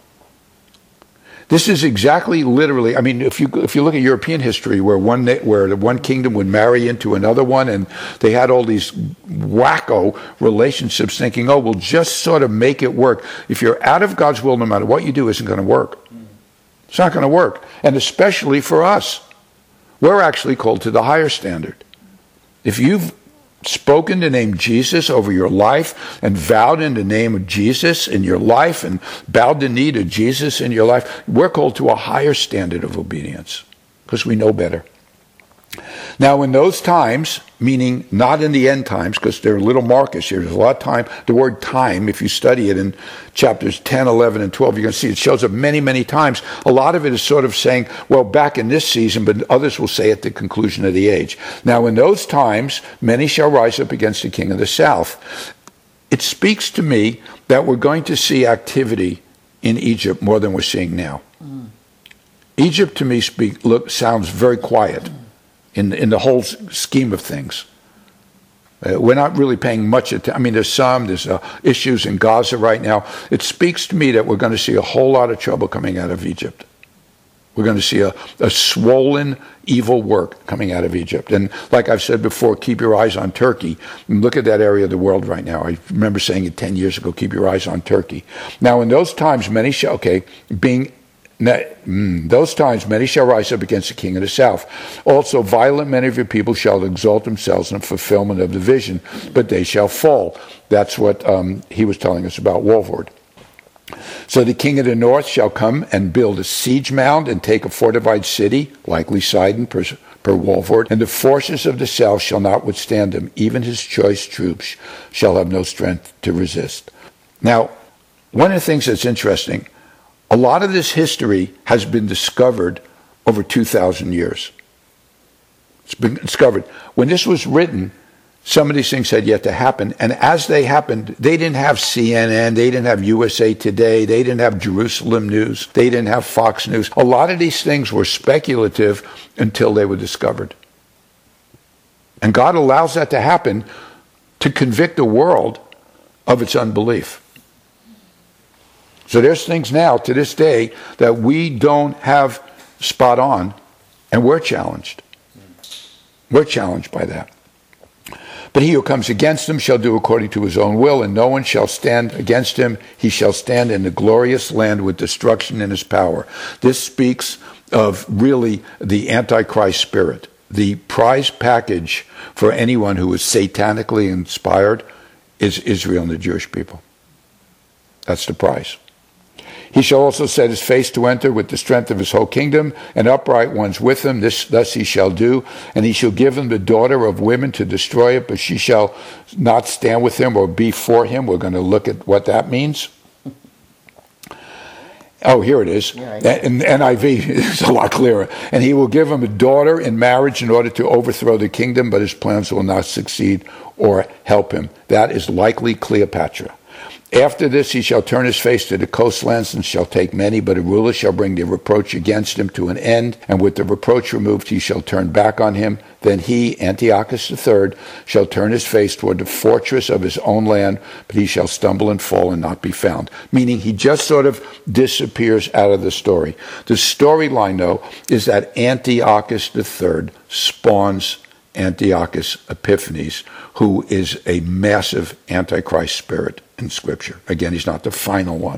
This is exactly, literally, I mean, if you if you look at European history, where one where the one kingdom would marry into another one, and they had all these wacko relationships, thinking, oh, we'll just sort of make it work. If you're out of God's will, no matter what you do, isn't going to work. It's not going to work, and especially for us, we're actually called to the higher standard. If you've spoken the name Jesus over your life and vowed in the name of Jesus in your life and bowed the knee to Jesus in your life, we're called to a higher standard of obedience because we know better. Now, in those times, meaning not in the end times, because they're little markers here, there's a lot of time. The word time, if you study it in chapters ten, eleven, and twelve, you're going to see it shows up many, many times. A lot of it is sort of saying, well, back in this season, but others will say at the conclusion of the age. Now, in those times, many shall rise up against the king of the south. It speaks to me that we're going to see activity in Egypt more than we're seeing now. Mm. Egypt, to me, speak, look, sounds very quiet. In, in the whole scheme of things. Uh, we're not really paying much attention. I mean, there's some, there's uh, issues in Gaza right now. It speaks to me that we're going to see a whole lot of trouble coming out of Egypt. We're going to see a, a swollen, evil work coming out of Egypt. And like I've said before, keep your eyes on Turkey. And look at that area of the world right now. I remember saying it ten years ago, keep your eyes on Turkey. Now, in those times, many shall, okay, being those times many shall rise up against the king of the south. Also violent men of your people shall exalt themselves in fulfillment of the vision, but they shall fall. That's what um, he was telling us about Walford. So the king of the north shall come and build a siege mound and take a fortified city, likely Sidon per, per Walford, and the forces of the south shall not withstand him. Even his choice troops shall have no strength to resist. Now, one of the things that's interesting, a lot of this history has been discovered over two thousand years. It's been discovered. When this was written, some of these things had yet to happen. And as they happened, they didn't have C N N, they didn't have U S A Today, they didn't have Jerusalem News, they didn't have Fox News. A lot of these things were speculative until they were discovered. And God allows that to happen to convict the world of its unbelief. So there's things now, to this day, that we don't have spot on, and we're challenged. We're challenged by that. But he who comes against him shall do according to his own will, and no one shall stand against him. He shall stand in the glorious land with destruction in his power. This speaks of really the Antichrist spirit. The prize package for anyone who is satanically inspired is Israel and the Jewish people. That's the prize. He shall also set his face to enter with the strength of his whole kingdom, and upright ones with him. This thus he shall do. And he shall give him the daughter of women to destroy it, but she shall not stand with him or be for him. We're going to look at what that means. Oh, here it is. Yeah, in N I V, it's a lot clearer. And he will give him a daughter in marriage in order to overthrow the kingdom, but his plans will not succeed or help him. That is likely Cleopatra. After this he shall turn his face to the coastlands and shall take many, but a ruler shall bring the reproach against him to an end, and with the reproach removed he shall turn back on him. Then he, Antiochus the third, shall turn his face toward the fortress of his own land, but he shall stumble and fall and not be found. Meaning he just sort of disappears out of the story. The storyline, though, is that Antiochus the third spawns Antiochus Epiphanes, who is a massive Antichrist spirit in Scripture. Again, he's not the final one.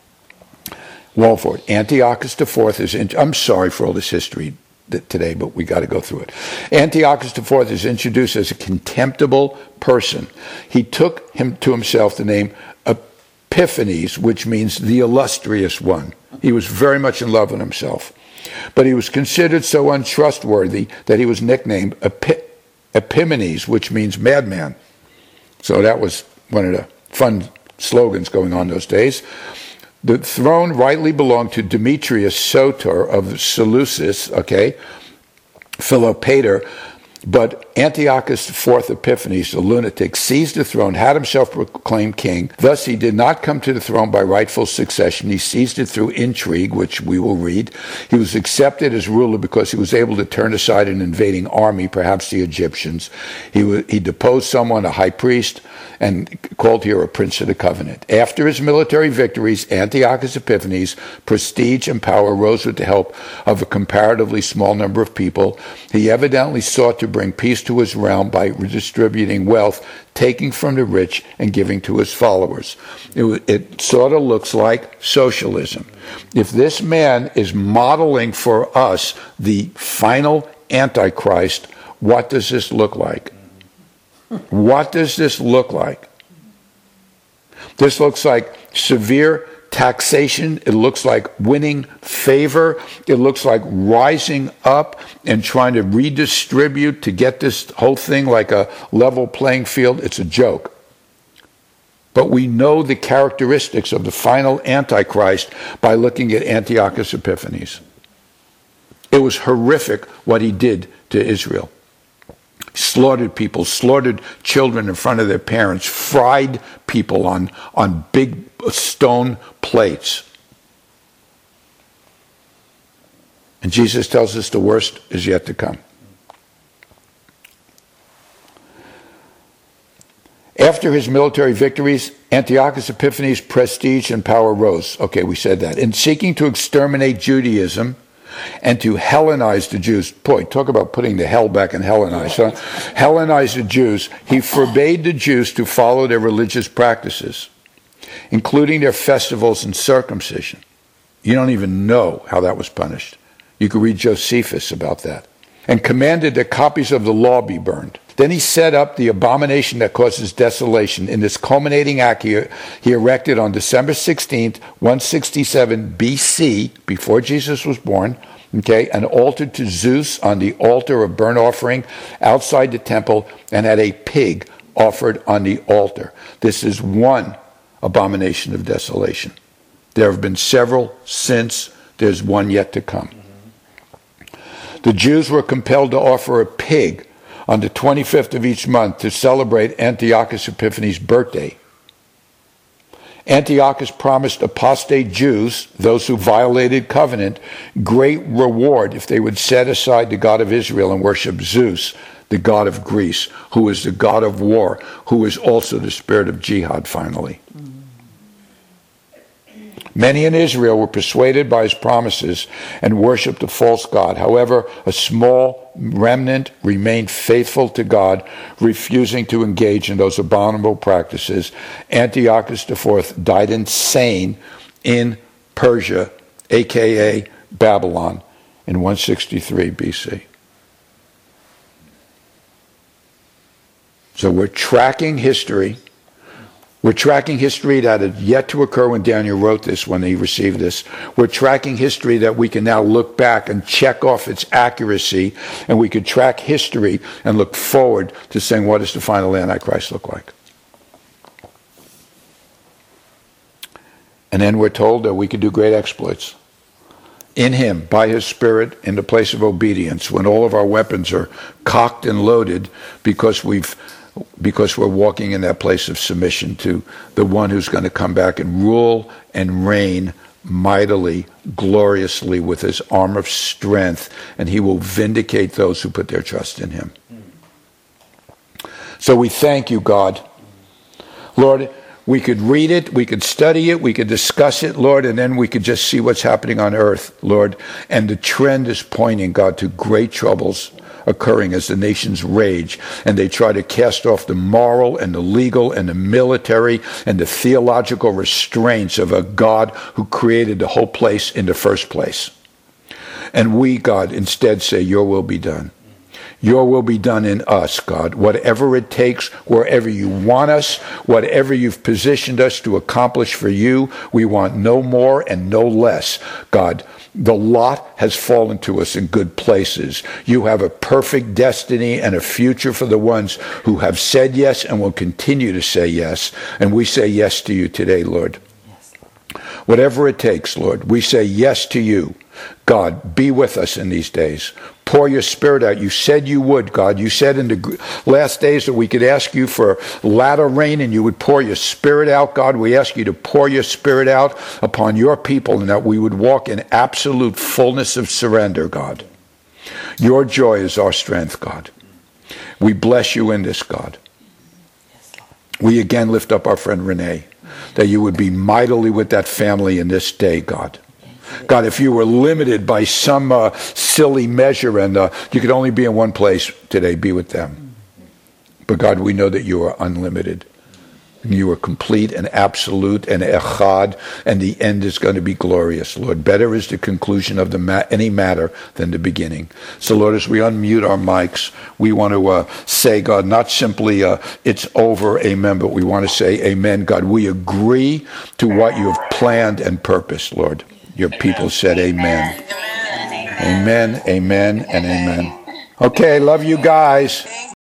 Walford, Antiochus the fourth is, in, I'm sorry for all this history today, but we got to go through it. Antiochus the fourth is introduced as a contemptible person. He took him to himself the name Epiphanes, which means the illustrious one. He was very much in love with himself. But he was considered so untrustworthy that he was nicknamed Epi- Epimanes, which means madman. So that was one of the fun slogans going on those days. The throne rightly belonged to Demetrius Soter of Seleucus, okay, Philopater, but Antiochus the fourth Epiphanes, the lunatic, seized the throne, had himself proclaimed king. Thus he did not come to the throne by rightful succession. He seized it through intrigue, which we will read. He was accepted as ruler because he was able to turn aside an invading army, perhaps the Egyptians. He, w- he deposed someone, a high priest, and called here a prince of the covenant. After his military victories, Antiochus Epiphanes' prestige and power rose with the help of a comparatively small number of people. He evidently sought to bring peace to his realm by redistributing wealth, taking from the rich and giving to his followers. It, it sort of looks like socialism. If this man is modeling for us the final Antichrist, what does this look like? What does this look like? This looks like severe taxation. It looks like winning favor. It looks like rising up and trying to redistribute to get this whole thing like a level playing field. It's a joke. But we know the characteristics of the final Antichrist by looking at Antiochus Epiphanes. It was horrific what he did to Israel. Slaughtered people, slaughtered children in front of their parents, fried people on, on big stone plates. And Jesus tells us the worst is yet to come. After his military victories, Antiochus Epiphanes' prestige and power rose. Okay, we said that. In seeking to exterminate Judaism and to Hellenize the Jews. Boy, talk about putting the hell back in Hellenize, huh? Hellenize the Jews. He forbade the Jews to follow their religious practices, including their festivals and circumcision. You don't even know how that was punished. You could read Josephus about that. And commanded that copies of the law be burned. Then he set up the abomination that causes desolation. In this culminating act, he, he erected on December sixteenth, one sixty-seven B C, before Jesus was born, okay, an altar to Zeus on the altar of burnt offering outside the temple, and had a pig offered on the altar. This is one abomination of desolation. There have been several since. There's one yet to come. The Jews were compelled to offer a pig on the twenty-fifth of each month to celebrate Antiochus Epiphanes' birthday. Antiochus promised apostate Jews, those who violated covenant, great reward if they would set aside the God of Israel and worship Zeus. the God of Greece, who is the God of war, who is also the spirit of jihad, finally. Many in Israel were persuaded by his promises and worshipped a false god. However, a small remnant remained faithful to God, refusing to engage in those abominable practices. Antiochus the Fourth died insane in Persia, aka Babylon, in one sixty-three B C. So we're tracking history. We're tracking history that had yet to occur when Daniel wrote this, when he received this. We're tracking history that we can now look back and check off its accuracy, and we could track history and look forward to saying, what does the final Antichrist look like? And then we're told that we could do great exploits in him, by his Spirit, in the place of obedience, when all of our weapons are cocked and loaded, because we've because we're walking in that place of submission to the one who's going to come back and rule and reign mightily, gloriously, with his arm of strength, and he will vindicate those who put their trust in him. So we thank you, God. Lord, we could read it, we could study it, we could discuss it, Lord, and then we could just see what's happening on earth, Lord. And the trend is pointing, God, to great troubles occurring as the nations rage, and they try to cast off the moral and the legal and the military and the theological restraints of a God who created the whole place in the first place. And we, God, instead say, your will be done. Your will be done in us, God. Whatever it takes, wherever you want us, whatever you've positioned us to accomplish for you, we want no more and no less, God. The lot has fallen to us in good places. You have a perfect destiny and a future for the ones who have said yes and will continue to say yes. And we say yes to you today, Lord. Yes. Whatever it takes, Lord, we say yes to you. God, be with us in these days. Pour your Spirit out. You said you would, God. You said in the last days that we could ask you for latter rain and you would pour your Spirit out, God. We ask you to pour your Spirit out upon your people and that we would walk in absolute fullness of surrender, God. Your joy is our strength, God. We bless you in this, God. We again lift up our friend Renee, that you would be mightily with that family in this day, God. God, if you were limited by some uh, silly measure and uh, you could only be in one place today, be with them. But God, we know that you are unlimited. And you are complete and absolute and echad, and the end is going to be glorious, Lord. Better is the conclusion of the ma- any matter than the beginning. So, Lord, as we unmute our mics, we want to uh, say, God, not simply uh, it's over, amen, but we want to say, amen, God. We agree to what you have planned and purposed, Lord. Your people said amen. Amen, amen, and amen. Okay, love you guys.